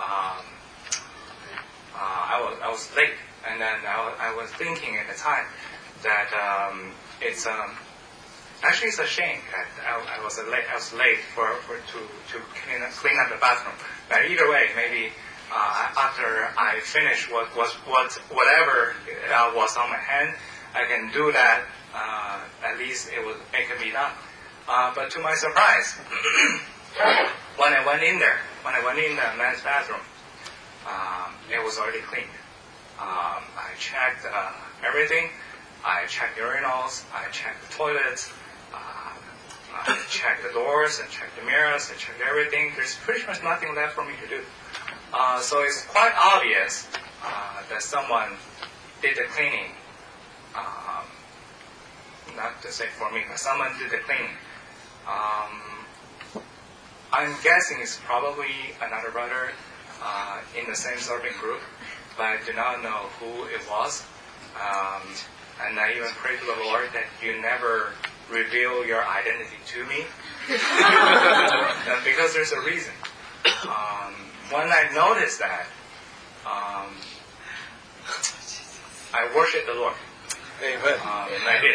I was late, and then I was thinking at the time that it's actually it's a shame that I was late to clean up the bathroom. But either way, maybe. After I finish whatever was on my hand, I can do that. At least it can be done. But to my surprise, when I went in the men's bathroom, it was already cleaned. I checked everything. I checked urinals. I checked the toilets. I checked the doors. I checked the mirrors. I checked everything. There's pretty much nothing left for me to do. So it's quite obvious that someone did the cleaning. Not to say for me, but someone did the cleaning. I'm guessing it's probably another brother in the same serving group, but I do not know who it was. And I even pray to the Lord that you never reveal your identity to me, because there's a reason. When I noticed that, I worship the Lord. Amen. And I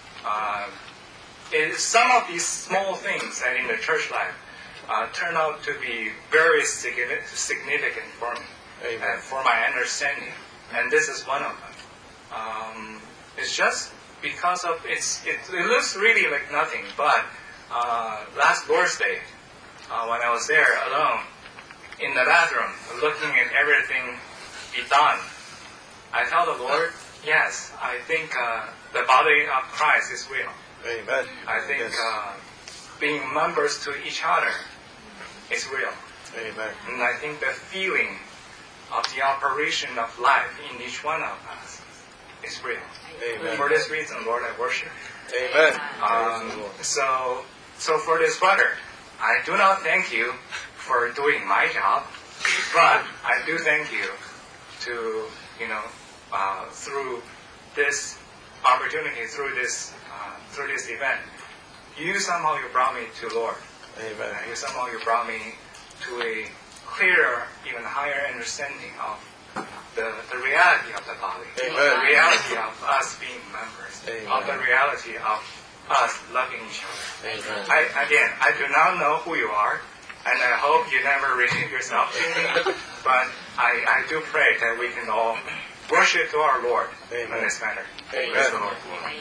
did. Some of these small things that in the church life turn out to be very significant for me, and for my understanding. And this is one of them. It's just because of it looks really like nothing, but last Lord's Day, when I was there alone, in the bathroom, looking at everything be done, I tell the Lord, yes, I think the body of Christ is real. Amen. I think being members to each other is real. Amen. And I think the feeling of the operation of life in each one of us is real. Amen. For this reason, Lord, I worship. Amen. So for this brother, I do not thank you for doing my job, but I do thank you to, through this opportunity, through this event, you brought me to Lord. Amen. You brought me to a clearer, even higher understanding of the reality of the body, Amen. The reality of us being members, Amen. of the reality of us loving each other. Amen. I do not know who you are, and I hope you never reveal yourself to me, but I do pray that we can all worship to our Lord in this matter. Amen. Praise the Lord.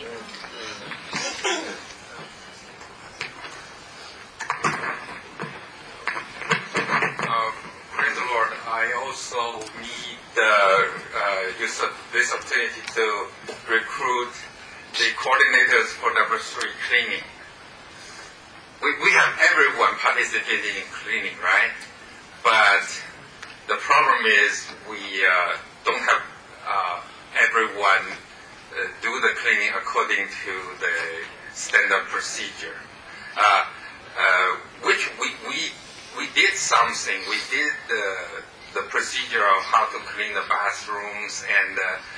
Praise the Lord. I also need use of this opportunity to recruit the coordinators for number 3 cleaning. We have everyone participating in cleaning, right? But the problem is we don't have everyone do the cleaning according to the standard procedure. Which we did something. We did the procedure of how to clean the bathrooms and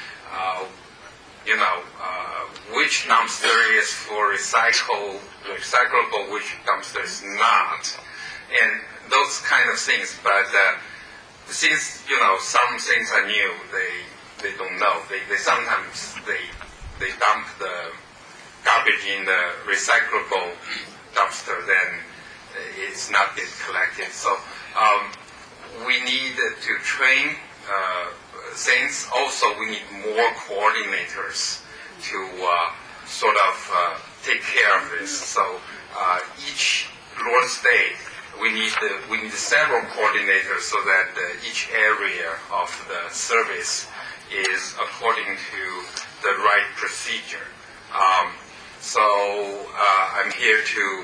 which dumpster is for recyclable, which dumpster is not, and those kind of things. But since some things are new, they don't know. They sometimes they dump the garbage in the recyclable dumpster, then it's not being collected. So we need to train saints. Also, we need more coordinators to sort of take care of this. So each Lord's Day, we need several coordinators so that each area of the service is according to the right procedure. So I'm here to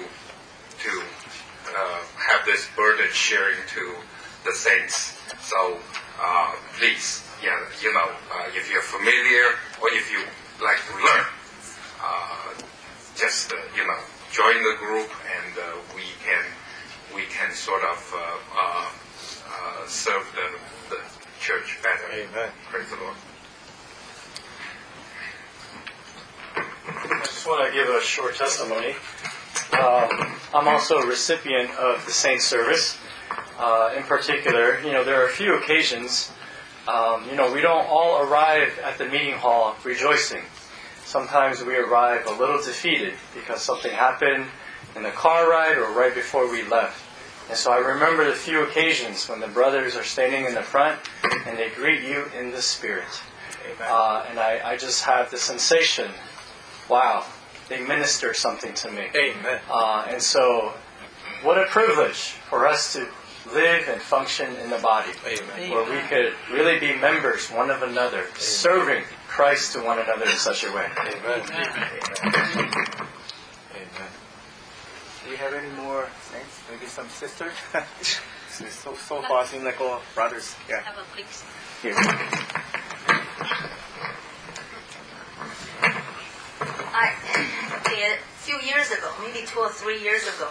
have this burden sharing to the saints. So please, if you're familiar or if you like to learn, just join the group, and we can sort of serve the church better. Amen. Praise the Lord. I just want to give a short testimony. I'm also a recipient of the Saint Service. In particular, there are a few occasions, we don't all arrive at the meeting hall rejoicing. Sometimes we arrive a little defeated because something happened in the car ride or right before we left. And so I remember the few occasions when the brothers are standing in the front and they greet you in the Spirit. And I just have the sensation, wow, they ministered something to me. Amen. And so, what a privilege for us to live and function in the body. Amen. Where we could really be members one of another, serving Christ to one another in such a way. Amen. Amen. Do you have any more saints? Maybe some sisters? so far, seem like all brothers. Yeah. Have a quick. Here. A few years ago, maybe 2 or 3 years ago,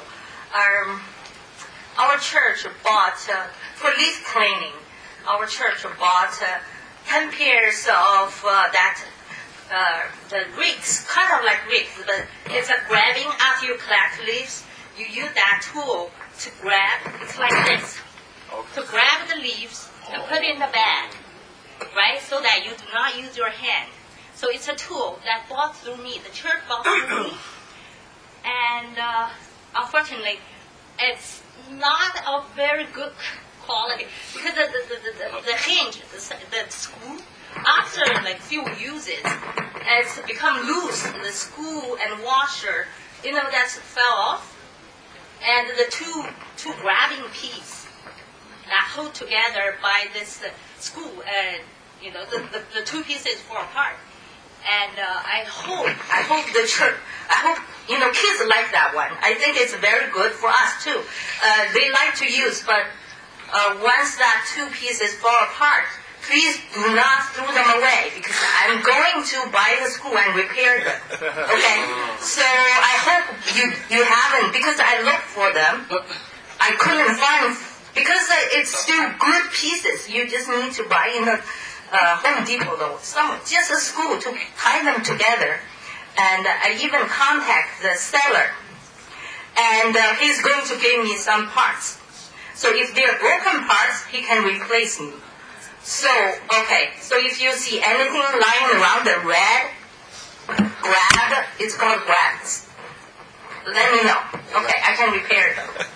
our church bought, for leaf cleaning, our church bought 10 pairs of the rigs, kind of like rigs, but it's a grabbing after you collect leaves. You use that tool to grab, it's like this, to grab the leaves and put it in the bag, right, so that you do not use your hand. So it's a tool that bought through me. The church bought through me. And unfortunately, it's not of very good quality because the hinge, the screw, after like few uses, it's become loose. The screw and washer, that fell off, and the two grabbing pieces that hold together by this screw, and the two pieces fall apart. And I hope the church, kids like that one. I think it's very good for us too. They like to use, but once that two pieces fall apart, please do not throw them away because I'm going to buy the screw and repair them. Okay? So I hope you haven't, because I looked for them. I couldn't find, because it's still good pieces. You just need to buy in the Home Depot though, just a screw to tie them together. And I even contact the seller, and he's going to give me some parts. So if they're broken parts, he can replace me. So if you see anything lying around the red grab, it's called grabs. Let me know. Okay, I can repair them.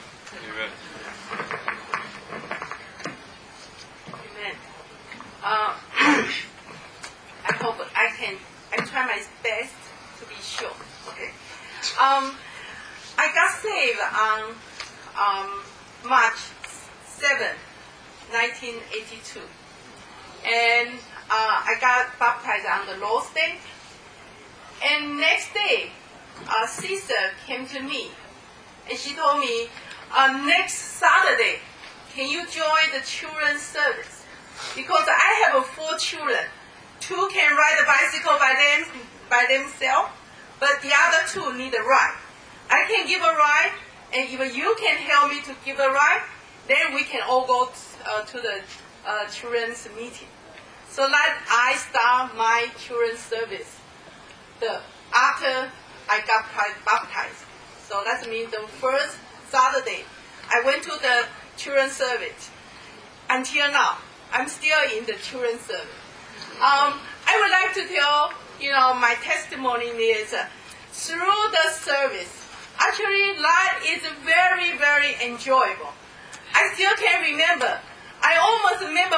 I got saved on March 7, 1982. And I got baptized on the Lord's Day. And next day, a sister came to me. And she told me, next Saturday, can you join the children's service? Because I have 4 children. 2 can ride a bicycle by themselves, but the other 2 need a ride. I can give a ride, and if you can help me to give a ride, then we can all go to the children's meeting. So that I start my children's service after I got baptized. So that means the first Saturday, I went to the children's service. Until now, I'm still in the children's service. I would like to tell, my testimony is through the service. Actually, that is very, very enjoyable. I still can remember. I almost remember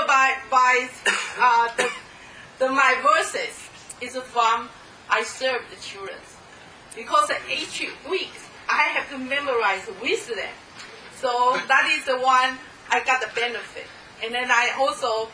my verses is from I serve the children. Because each week I have to memorize with them. So that is the one I got the benefit. And then I also,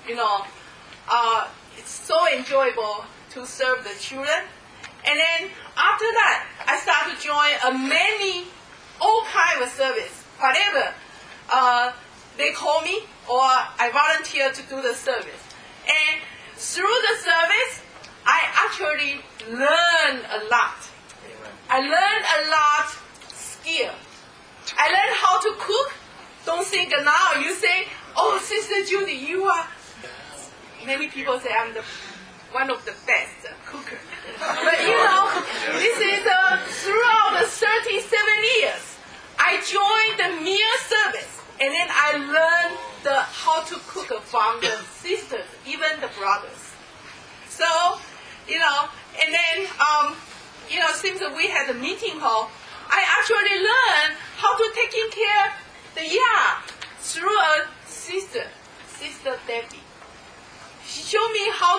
it's so enjoyable to serve the children. And then after that, I start to join all kind of service. Whatever they call me, or I volunteer to do the service. And through the service, I actually learn a lot. I learned a lot skill. I learned how to cook. Don't think now you say, oh, Sister Judy, you are. Many people say I'm one of the best cooker. But this is throughout the 37 years, I joined the meal service. And then I learned how to cook from the sisters, even the brothers. So, and then, since we had a meeting hall, I actually learned how to taking care of the yard through a sister, Sister Debbie. She showed me how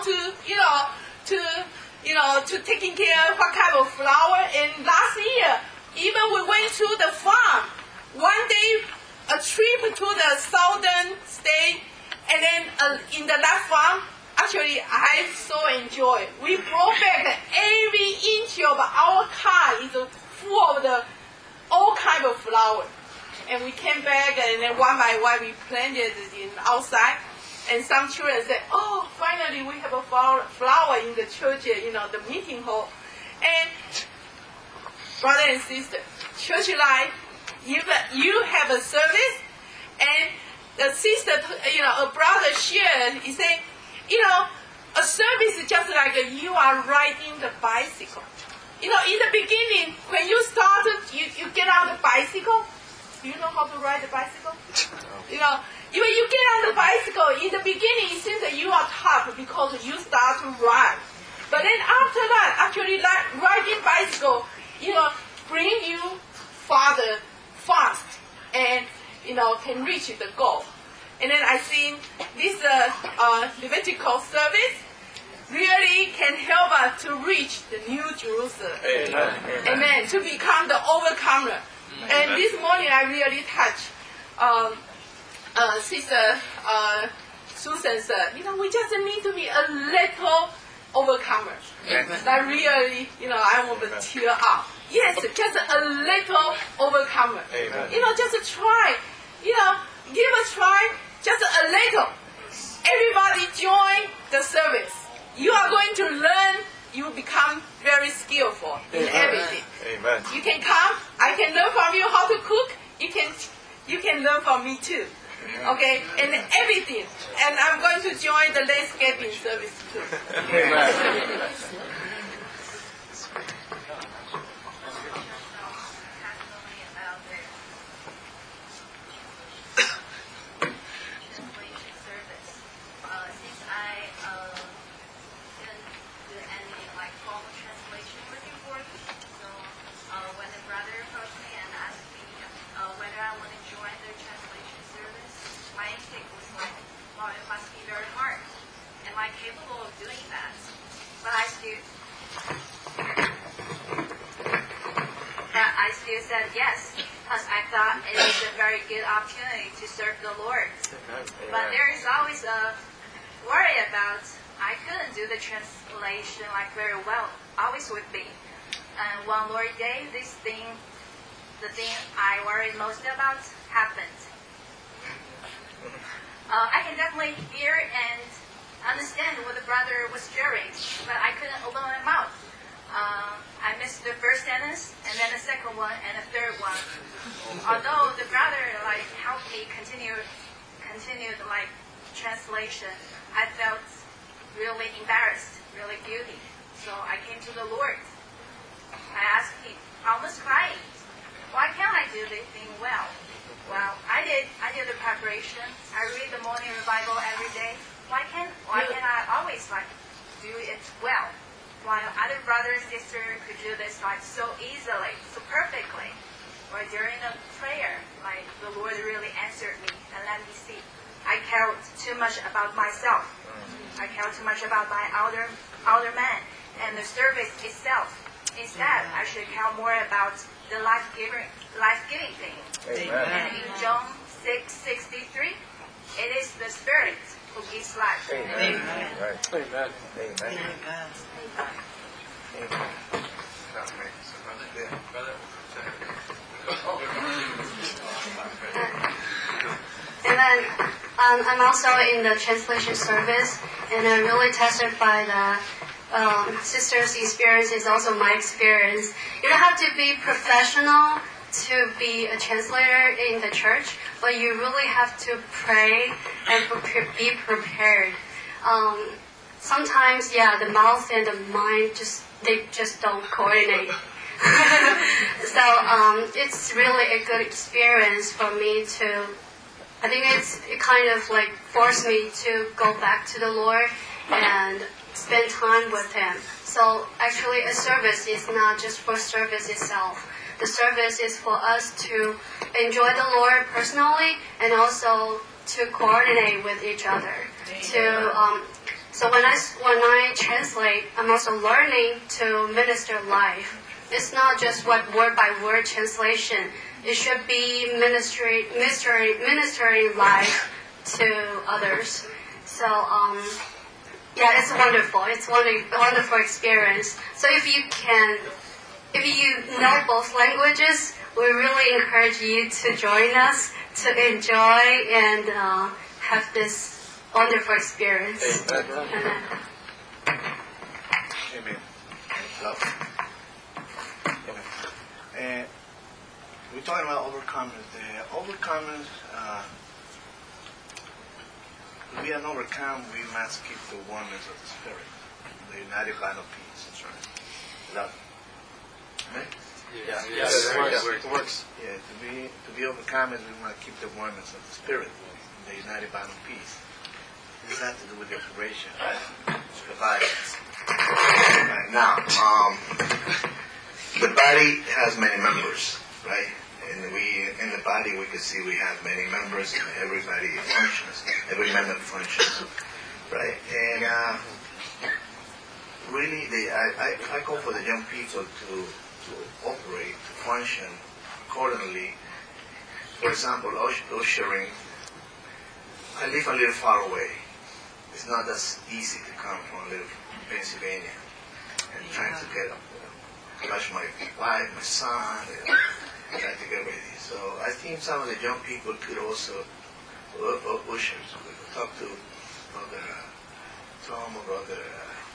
to taking care of what kind of flower. And last year, even we went to the farm. One day, a trip to the southern state, and then in that farm, actually I so enjoy. We brought back every inch of our car is full of all kind of flower. And we came back, and then one by one we planted it outside. And some children said, oh, finally we have a flower in the church, the meeting hall. And brother and sister, church life, if you have a service, and the sister, a brother shared, he said, a service is just like you are riding the bicycle. In the beginning, when you started, you get on the bicycle. Do you know how to ride the bicycle? When you get on the bicycle, in the beginning, it seems that you are tough because you start to ride. But then after that, actually, riding bicycle, bring you farther, fast, and can reach the goal. And then I think this Levitical service really can help us to reach the New Jerusalem. Amen. Amen. To become the overcomer. And this morning I really touched Sister Susan said, we just need to be a little overcomer. That really, I want to tear up. Yes, just a little overcomer. Amen. Just try. Give a try. Just a little. Everybody join the service. You are going to learn. You become very skillful in everything. Amen. You can come. I can learn from you how to cook. You can learn from me too. Okay, and everything. And I'm going to join the landscaping service too. Amen. Capable of doing that, but I do. still said yes, because I thought it is a very good opportunity to serve the Lord. But there is always a worry about I couldn't do the translation like very well, always with me. And one Lord day, the thing I worried most about happened. I can definitely hear and understand what the brother was sharing, but I couldn't open my mouth. I missed the first sentence, and then the second one, and the third one. Although the brother helped me continue the translation, I felt really embarrassed, really guilty. So I came to the Lord. I asked him, almost crying, why can't I do this thing well? Well, I did the preparation. I read the morning revival every day. Why can't I always do it well? While other brothers and sisters could do this so easily, so perfectly. Or during the prayer, the Lord really answered me and let me see. I cared too much about myself. I cared too much about my elder man and the service itself. Instead, I should care more about the life-giving thing. Amen. And in John 6:63, it is the Spirit who gives life. Amen. Amen. Right. Amen. Amen. Amen. I'm also in the translation service, and I really testify that sister's experience is also my experience. You don't have to be professional to be a translator in the church, but you really have to pray and be prepared. Sometimes, the mouth and the mind just don't coordinate. So it's really a good experience for me to. I think it kind of forced me to go back to the Lord and spend time with Him. So actually, a service is not just for service itself. The service is for us to enjoy the Lord personally and also to coordinate with each other. So when I translate, I'm also learning to minister life. It's not just word by word translation. It should be ministering life to others. So it's wonderful. It's a wonderful experience. So if you know both languages, we really encourage you to join us to enjoy and have this wonderful experience. Amen. Amen. Love. And we're talking about overcomers. The overcomers, to be an overcome, we must keep the oneness of the Spirit, the united bond of peace. That's right. Love. Amen? Yes. It works. Yeah, to be overcomers, we want to keep the oneness of the Spirit, the united bond of peace. This has to do with the operation, right? The violence. Right. Now, the body has many members, right? And in the body, we can see we have many members, and everybody functions. Every member functions, right? And really, I call for the young people to operate, to function accordingly. For example, ushering. I live a little far away. It's not as easy to come from little Pennsylvania and trying to get up. Rush my wife, my son, and try to get ready. So I think some of the young people could also ushers. We could talk to Brother Tom or Brother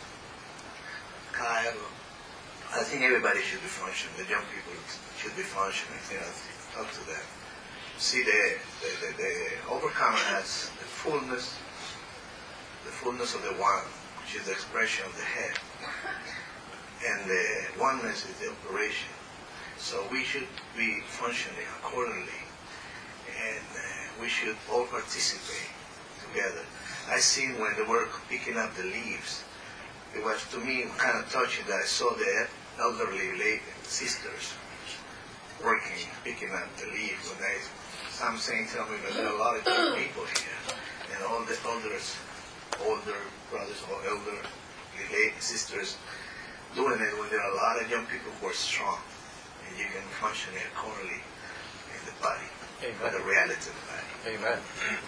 Kyle. I think everybody should be functioning. The young people should be functioning. Talk to them. See, the overcomer has the fullness of the one, which is the expression of the head. And the oneness is the operation. So we should be functioning accordingly, and we should all participate together. I seen when they were picking up the leaves, it was to me kind of touching that I saw the elderly sisters working, picking up the leaves. When some saying tell me that there are a lot of young people here, and all the older brothers or elder sisters doing it when there are a lot of young people who are strong and you can function accordingly in the body, Amen. the reality of the body. Amen.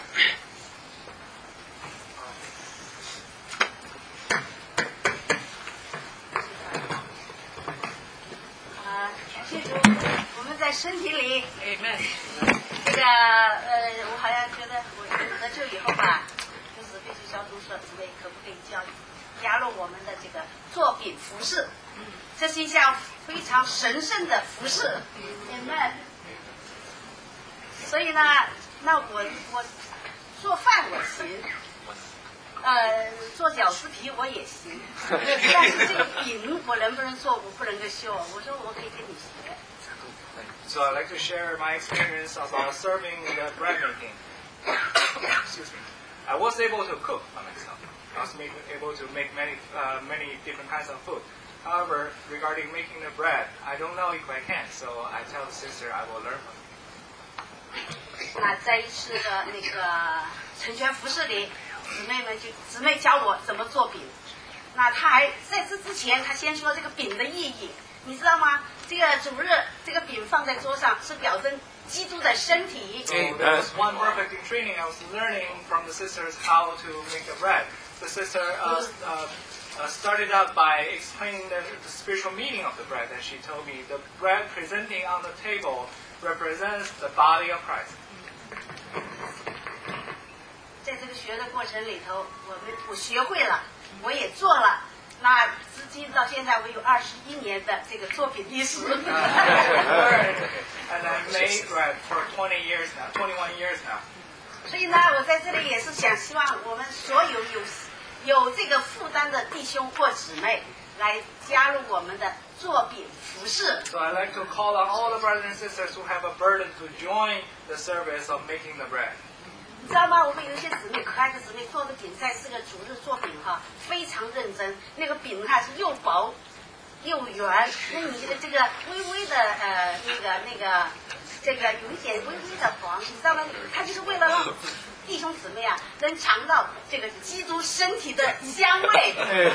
记住，我们在身体里，这个我好像觉得我得救以后吧，就是必须小组说，姊妹可不可以加入我们的这个作饼服饰？这是一项非常神圣的服饰，明白？所以呢，那我做饭我行。做饺子皮我也行，但是这个饼我能不能做，我不能够修。我说我可以跟你学。 So I'd like to share my experience about serving the bread making. Excuse me. I was able to cook by myself. I was able to make many different kinds of food. However, regarding making the bread, I don't know if I can. So I tell the sister I will learn from you. 那在一次的那个成全服饰里。姊妹教我怎么做饼，那他还在这之前，他先说这个饼的意义，你知道吗？这个主日这个饼放在桌上是表征基督的身体。 So there was one perfect training I was learning from the sisters how to make the bread. The sister started out by explaining the spiritual meaning of the bread, and she told me the bread presenting on the table represents the body of Christ. 在这个学的过程里头，我学会了，我也做了。那至今到现在，我有21年的这个作品历史。 And I made bread for 21 years now. 所以呢，我在这里也是希望我们所有有这个负担的弟兄或姊妹来加入我们的作饼服饰。 So I like to call on all the brothers and sisters who have a burden to join the service of making the bread. 你知道吗？我们有一些姊妹，可爱的姊妹，做个饼，在这个主日做饼哈，非常认真。那个饼哈是又薄又圆，那你的这个微微的这个有一点微微的黄，你知道吗？它就是为了让弟兄姊妹啊能尝到这个基督身体的香味。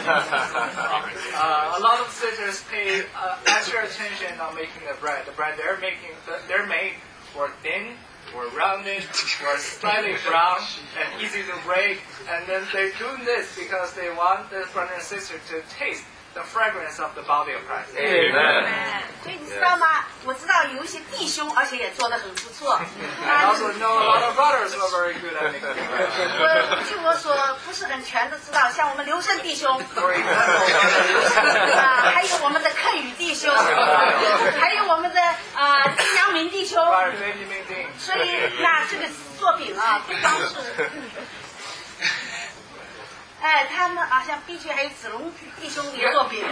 A lot of sisters pay extra attention on making the bread. The bread they're made for thin. Were rounded, were slightly brown, and easy to break. And then they're doing this because they want their brother and sister to taste the fragrance of the body of Christ. Amen. 所以你知道吗？我知道有一些弟兄，而且也做得很不错。 I also know a lot of brothers who are very good at making bread. 据我所不是很全的知道，像我们刘胜弟兄，还有我们的克宇弟兄，还有我们的金阳明弟兄。所以那这个作饼啊，不光是。他们像必须还有子龙弟兄也做饼，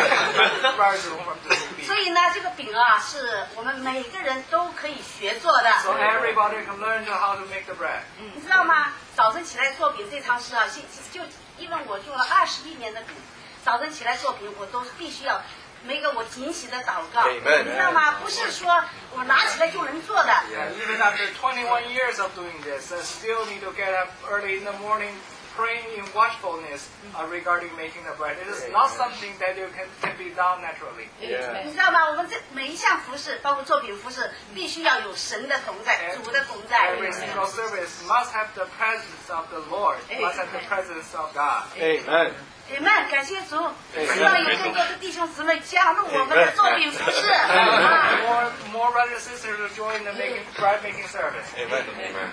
所以呢，这个饼啊，是我们每个人都可以学做的。 So everybody can learn how to make the bread. 你知道吗？早晨起来做饼这场事啊，就因为我做了21年的饼，早晨起来做饼，我都必须要每个我惊喜的祷告，你知道吗？不是说我拿起来就能做的。 Even after 21 years of doing this, I still need to get up early in the morning. Praying in watchfulness regarding making the bread. It is not something that you can be done naturally. 你知道吗？我们这每一项服饰，包括作饼服饰，必须要有神的同在，主的同在。 Every single service must have the presence of the Lord, must have the presence of God. Amen. Amen. 感谢主，希望有更多的弟兄姊妹加入我们的作饼服饰。 More brothers and sisters will join the bread making service. Amen. Amen.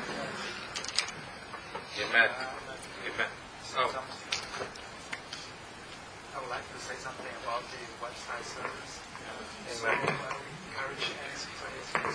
Amen. So, I would like to say something about the website service. So I would encourage any sisters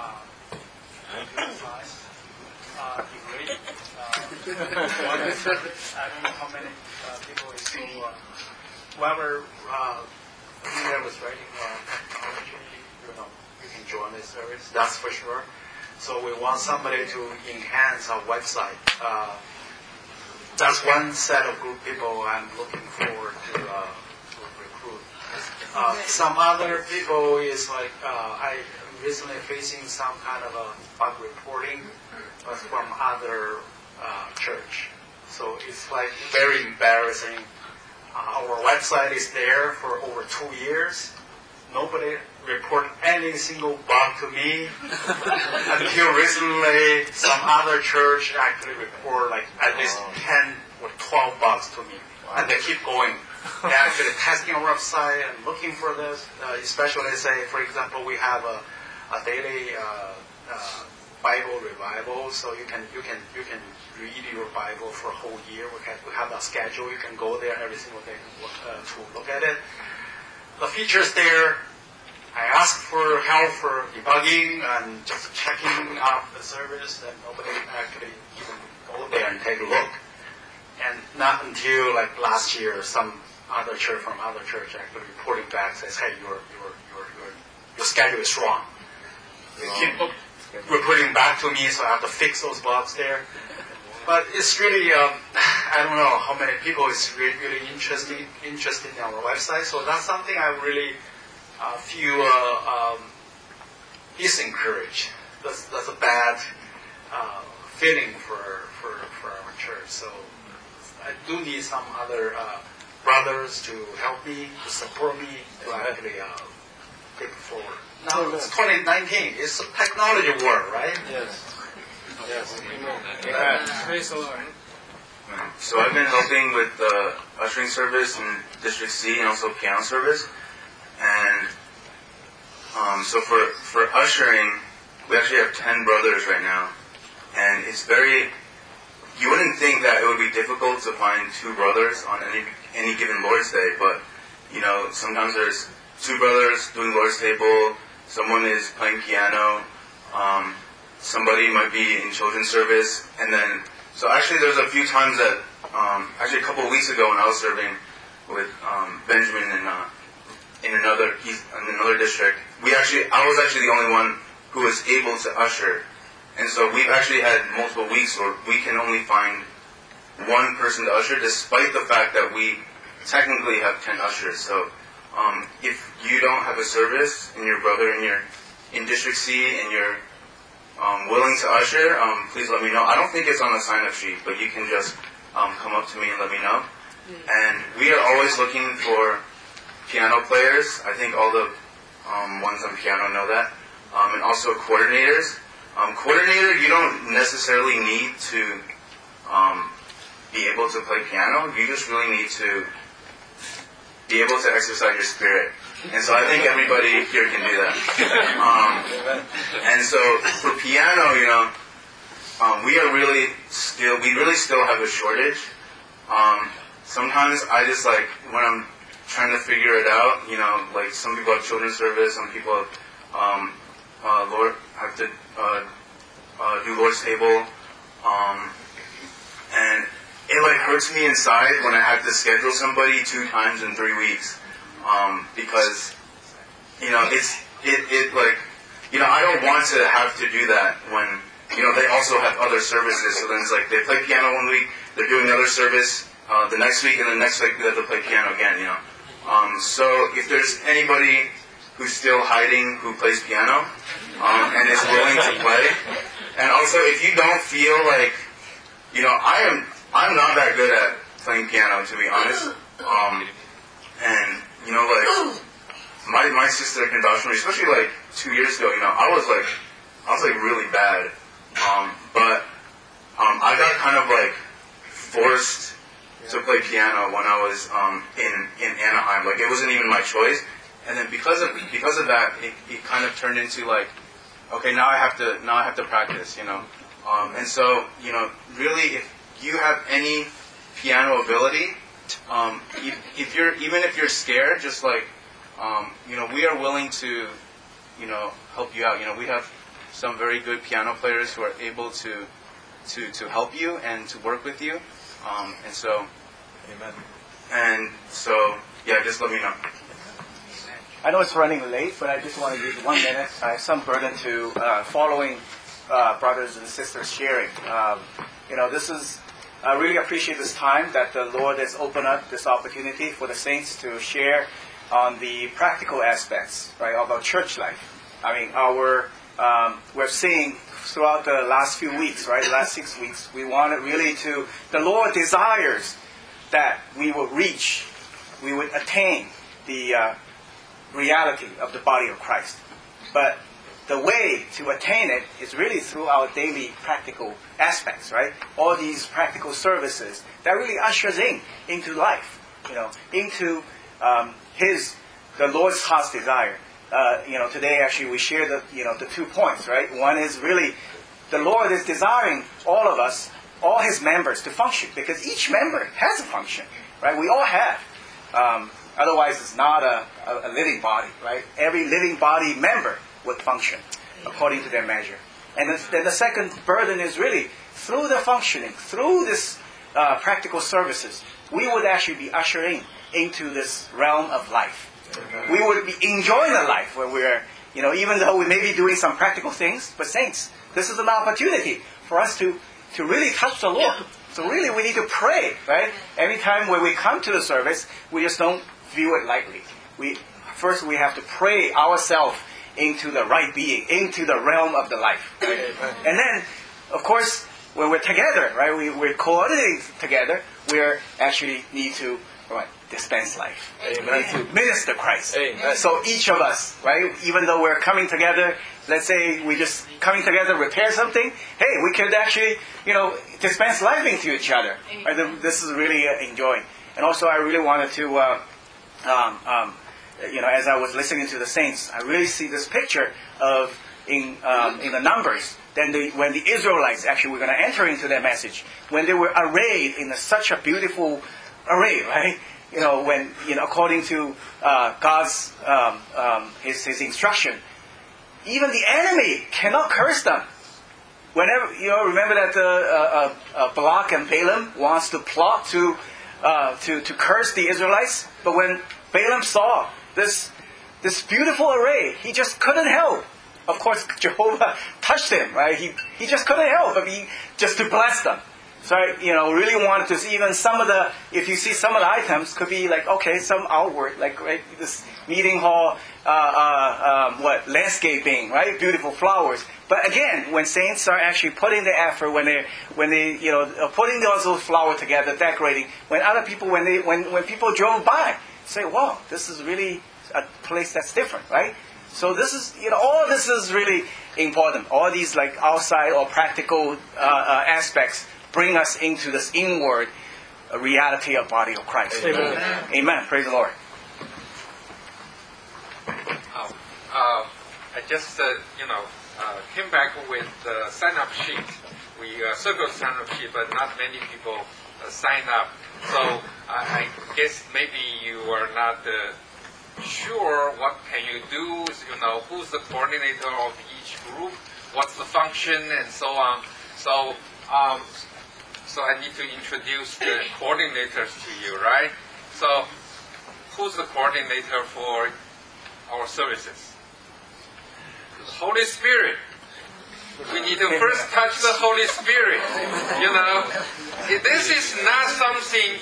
I don't know how many people is who, whoever leader was writing opportunity, you can join this service. That's for sure. So we want somebody to enhance our website. That's one set of group people I'm looking forward to recruit. Some other people is like I recently facing some kind of a bug reporting from other church. So it's like very embarrassing. Our website is there for over 2 years. Nobody report any single bug to me. Until recently, some other church actually report like at least 10 or 12 bugs to me. And they keep going. They're actually testing our website and looking for this. Especially, say, for example, we have a daily Bible revival, so you can read your Bible for a whole year. We have a schedule. You can go there every single day to look at it. The features there, I asked for help for debugging and just checking out the service, and nobody actually even go there and take a look. And not until like last year, some other church from other church actually reporting back says, "Hey, your schedule is wrong." They keep reporting back to me, so I have to fix those bugs there. But it's really, I don't know how many people is really interested in our website. So that's something I really feel is encouraged. That's a bad feeling for our church. So I do need some other brothers to help me, to support me, to actually take it forward. Now it's 2019. It's a technology world, right? Yes. Yes. Praise the Lord. So I've been helping with the ushering service in District C and also piano service. And so for ushering, we actually have 10 brothers right now. And it's you wouldn't think that it would be difficult to find 2 brothers on any given Lord's Day, but sometimes there's 2 brothers doing Lord's table, someone is playing piano, somebody might be in children's service, and then, so actually there's a few times that, actually a couple of weeks ago when I was serving with Benjamin in another district, I was actually the only one who was able to usher. And so we've actually had multiple weeks where we can only find one person to usher, despite the fact that we technically have 10 ushers. So if you don't have a service and your brother in District C and you're willing to usher, please let me know. I don't think it's on the sign-up sheet, but you can just come up to me and let me know. And we are always looking for piano players. I think all the ones on piano know that. And also coordinators. Coordinator, you don't necessarily need to be able to play piano. You just really need to be able to exercise your spirit. And so I think everybody here can do that. And so for piano, we really still have a shortage. Sometimes I just when I'm trying to figure it out, like some people have children's service, some people have to do Lord's table, and it hurts me inside when I have to schedule somebody 2 times in 3 weeks, because I don't want to have to do that when they also have other services. So then it's like they play piano one week, they're doing another service the next week, and the next week they have to play piano again. So if there's anybody who's still hiding who plays piano and is willing to play, and also if you don't feel like I'm not that good at playing piano, to be honest. And my sister can vouch for me, especially 2 years ago. I was really bad. But I got kind of forced to play piano when I was in Anaheim. It wasn't even my choice. And then because of that, it kind of turned into okay, now I have to practice. And so really, if you have any piano ability, even if you're scared, just we are willing to help you out. We have some very good piano players who are able to help you and to work with you. And so, amen. And so, just let me know. I know it's running late, but I just want to use 1 minute. I have some burden to following brothers and sisters sharing. This is, I really appreciate this time that the Lord has opened up this opportunity for the saints to share on the practical aspects, right, of our church life. I mean, we're seeing throughout the last few weeks, right, the last 6 weeks, we want it really the Lord desires that we would attain the reality of the body of Christ. But the way to attain it is really through our daily practical aspects, right? All these practical services that really ushers into life, into the Lord's heart's desire. Today actually we share the 2 points, right? One is really the Lord is desiring all of us, all His members to function, because each member has a function, right? We all have. Otherwise, it's not a living body, right? Every living body member would function according to their measure. And then the second burden is really through the functioning, through this practical services, we would actually be ushering into this realm of life. We would be enjoying the life where we're, even though we may be doing some practical things, but saints, this is an opportunity for us to really touch the Lord. So really we need to pray, right? Every time when we come to the service, we just don't view it lightly. First we have to pray ourselves into the right being, into the realm of the life. Right? And then, of course, when we're together, right, we're coordinating together, we actually need to dispense life. Amen. We need to minister Christ. So each of us, right, even though we're coming together, let's say we're just coming together to repair something, hey, we could actually, dispense life into each other. Right? This is really enjoying. And also I really wanted to, as I was listening to the saints, I really see this picture of, in the Numbers, when the Israelites actually were going to enter into their message, when they were arrayed in such a beautiful array, right? When according to God's His instruction, even the enemy cannot curse them. Whenever remember that Balak and Balaam wants to plot to curse the Israelites, but when Balaam saw this beautiful array, he just couldn't help. Of course, Jehovah touched him, right? He just couldn't help but just to bless them. So I, really wanted to see even some of if you see some of the items, could be like, okay, some outward, like, right, this meeting hall, landscaping, right, beautiful flowers. But again, when saints are actually putting the effort, when they putting those flowers together, decorating, when other people, when people drove by, say, wow, this is really a place that's different, right? So this is, all this is really important. All these like outside or practical aspects bring us into this inward reality of body of Christ. Amen. Amen. Praise the Lord. I just, came back with the sign-up sheet. We circled sign-up sheet, but not many people signed up. So I guess maybe you are not sure what can you do, who's the coordinator of each group, what's the function, and so on. So I need to introduce the coordinators to you, right? So who's the coordinator for our services? The Holy Spirit. We need to first touch the Holy Spirit. This is not something,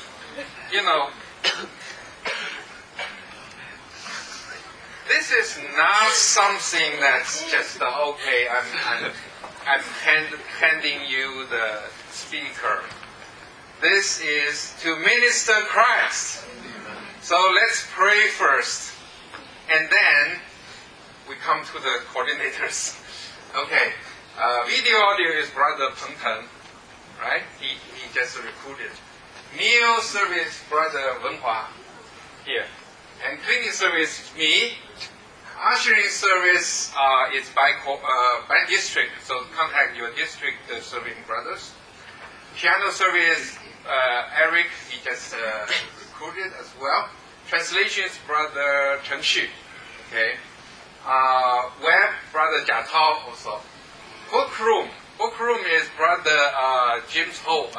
this is not something that's just okay. I'm handing you the speaker. This is to minister Christ. So let's pray first, and then we come to the coordinators. Okay, video audio is Brother Peng Teng, right? He just recruited. Meal service, Brother Wen Hua, here. And cleaning service, me. Ushering service is by district, so contact your district serving brothers. Piano service, Eric, he just recruited as well. Translation is Brother Chen Xu. Okay. Web, Brother Jia Tao also. Book room is Brother James Ho,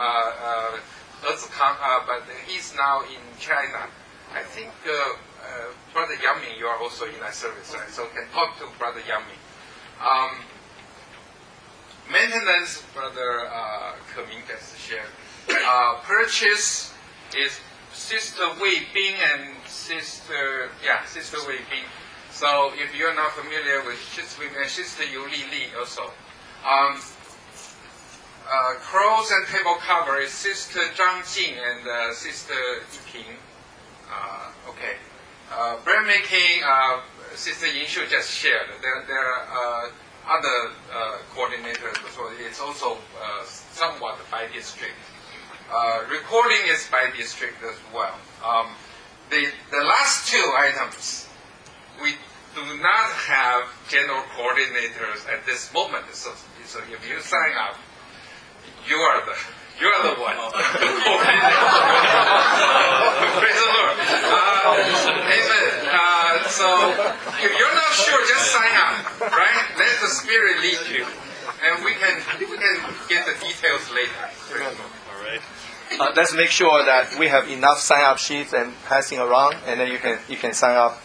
but he's now in China. I think Brother Yang Ming, you are also in that service, right? So can talk to Brother Yang Ming. Maintenance, Brother Ke Ming gets to share. Purchase is Sister Wei Bing and Sister Wei Bing. So if you're not familiar with Sister Yu Li Li also. Clothes and table cover is Sister Zhang Jing and Sister Yi Ping. Okay. bread making, Sister Yinshu just shared. There are other coordinators, so it's also somewhat by district. Recording is by district as well. The last two items, we do not have general coordinators at this moment. So if you sign up, you are the one. Praise the Lord. Amen. So if you're not sure, just sign up, right? Let the Spirit lead you, and we can get the details later. All right. Let's make sure that we have enough sign-up sheets and passing around, and then you can sign up.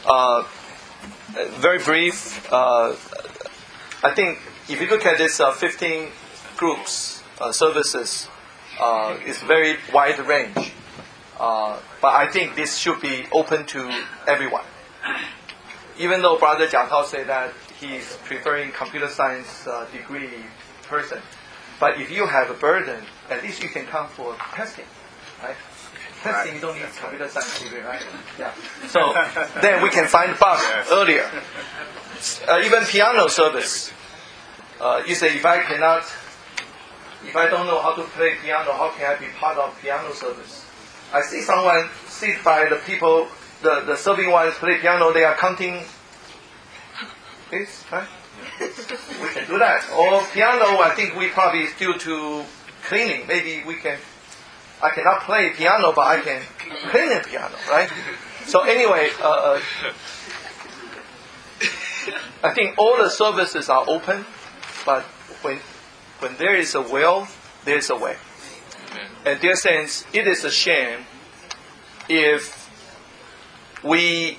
Very brief. I think if you look at this 15 groups services, it's very wide range. But I think this should be open to everyone. Even though Brother Jia Tao said that he's preferring computer science degree person. But if you have a burden, at least you can come for testing, right? Testing, you don't need computer science degree, right? Yeah. So then we can find bugs earlier. Even piano service. You say, if I don't know how to play piano, how can I be part of piano service? I see someone sit by the people, the serving ones play piano, they are counting this, right? We can do that. Or piano, I think we probably due to cleaning. Maybe I cannot play piano, but I can clean the piano, right? So anyway, I think all the services are open, but when there is a will, there is a way. And dear saints, it is a shame if we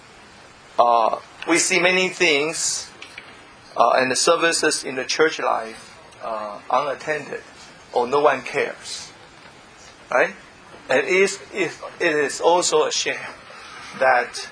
see many things and the services in the church life unattended, or no one cares, right? And it is also a shame that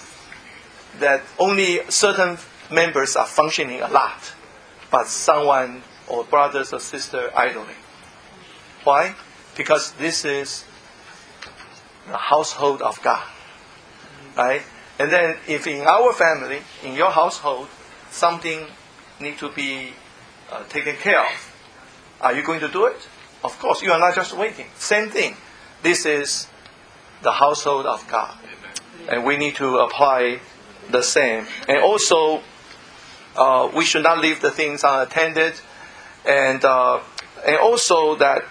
only certain members are functioning a lot, but someone or brothers or sisters idling. Why? Because this is the household of God, right? And then if in our family, in your household, something needs to be taken care of, are you going to do it? Of course, you are not just waiting. Same thing. This is the household of God. And we need to apply the same. And also, we should not leave the things unattended. And also that,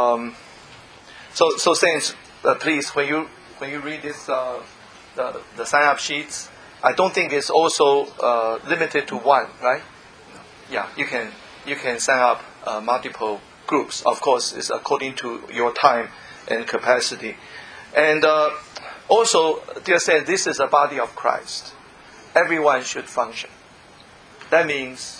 so saints, please, when you read this, the sign-up sheets, I don't think it's also limited to one, right? Yeah, you can sign up multiple groups. Of course, it's according to your time and capacity. And also, dear saints, this is a body of Christ. Everyone should function. That means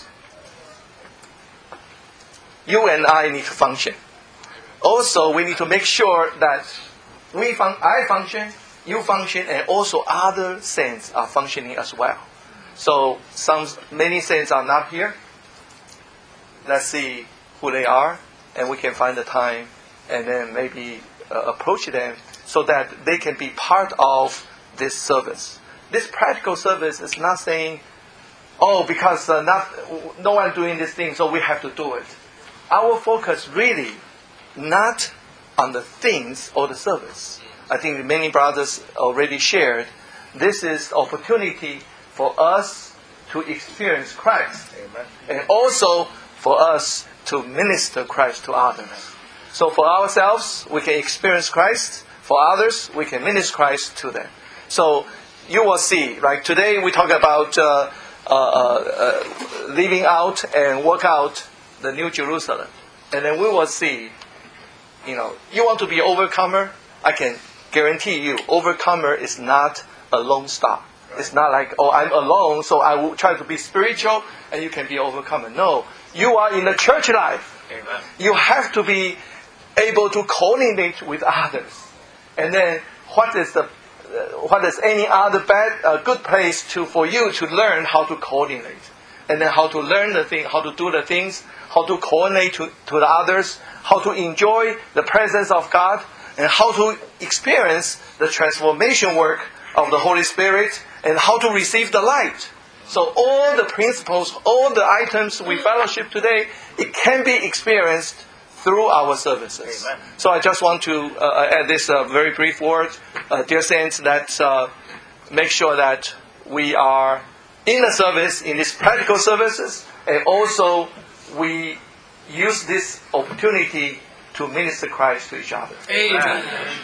you and I need to function. Also, we need to make sure that I function, you function, and also other saints are functioning as well. So many saints are not here. Let's see who they are, and we can find the time, and then maybe approach them so that they can be part of this service. This practical service is not saying, because no one doing this thing, so we have to do it. Our focus really not on the things or the service. I think many brothers already shared. This is opportunity for us to experience Christ. Amen. And also for us to minister Christ to others. So for ourselves, we can experience Christ. For others, we can minister Christ to them. So you will see, right? Today we talk about living out and work out the New Jerusalem. And then we will see, you want to be overcomer? I can guarantee you, overcomer is not a lone star. It's not like, I'm alone, so I will try to be spiritual and you can be overcomer. No, you are in the church life. Amen. You have to be able to coordinate with others. And then what is any other good place for you to learn how to coordinate? And then how to learn the thing, how to do the things, how to coordinate to the others, how to enjoy the presence of God, and how to experience the transformation work of the Holy Spirit and how to receive the light. So all the principles, all the items we fellowship today, it can be experienced through our services. Amen. So I just want to add this very brief word, dear saints, that make sure that we are in the service, in these practical services, and also we use this opportunity to minister Christ to each other. Amen.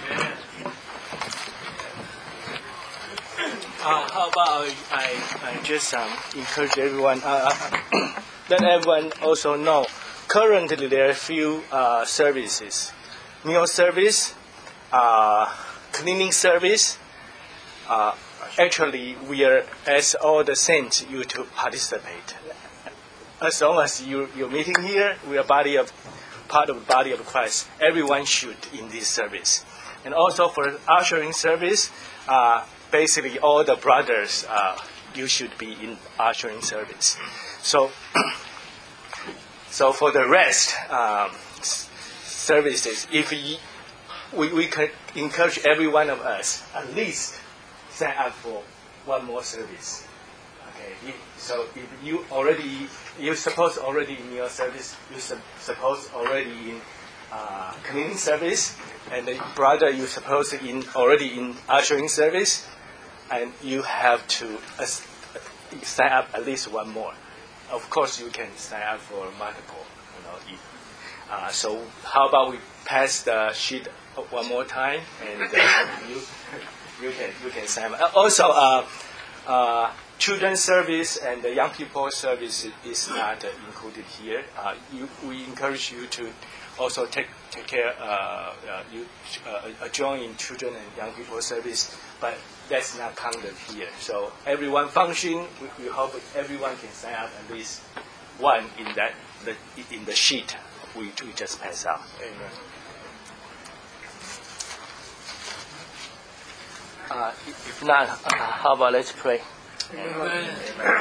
How about I just encourage everyone, let everyone also know, currently there are a few services. Meal service, cleaning service. Actually, we are, as all the saints, you to participate. As long as you're meeting here, we are part of the body of Christ. Everyone should in this service. And also for ushering service, basically all the brothers, you should be in ushering service. So for the rest services, if we could encourage every one of us at least sign up for one more service. Okay. So if you suppose already in your service, you suppose already in cleaning service, and the brother you suppose already in ushering service, and you have to sign up at least one more. Of course, you can sign up for multiple. So how about we pass the sheet one more time, and you can sign up. Also, children's service and the young people service is not included here. We encourage you to also take care, join in children and young people service, but that's not counted here. So everyone function. We hope everyone can sign up at least one in the sheet we just pass out. Amen. If not, how about let's pray. Amen.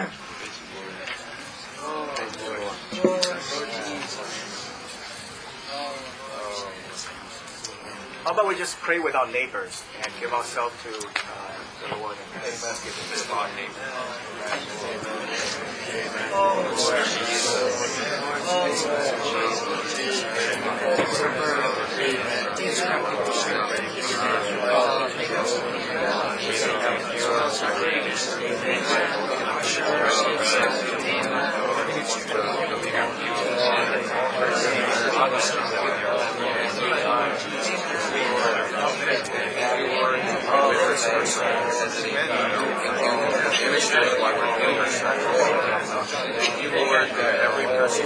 How about we just pray with our neighbors and give ourselves to the Lord and give this to our neighbors. Lord, that every person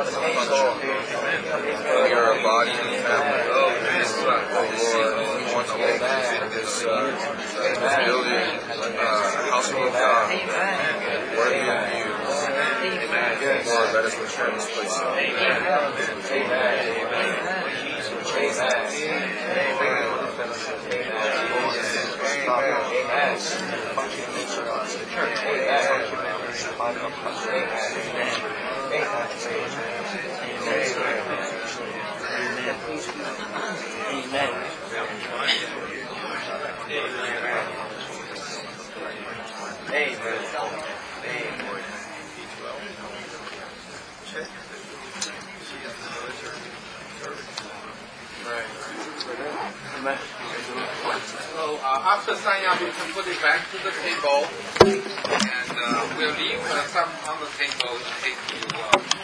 you're a body and a family. Lord, we want to get this building, household of God, worthy of you. Lord, let us return this place. So after signing up, you can put it back to the table, and we'll leave some on the table to take you.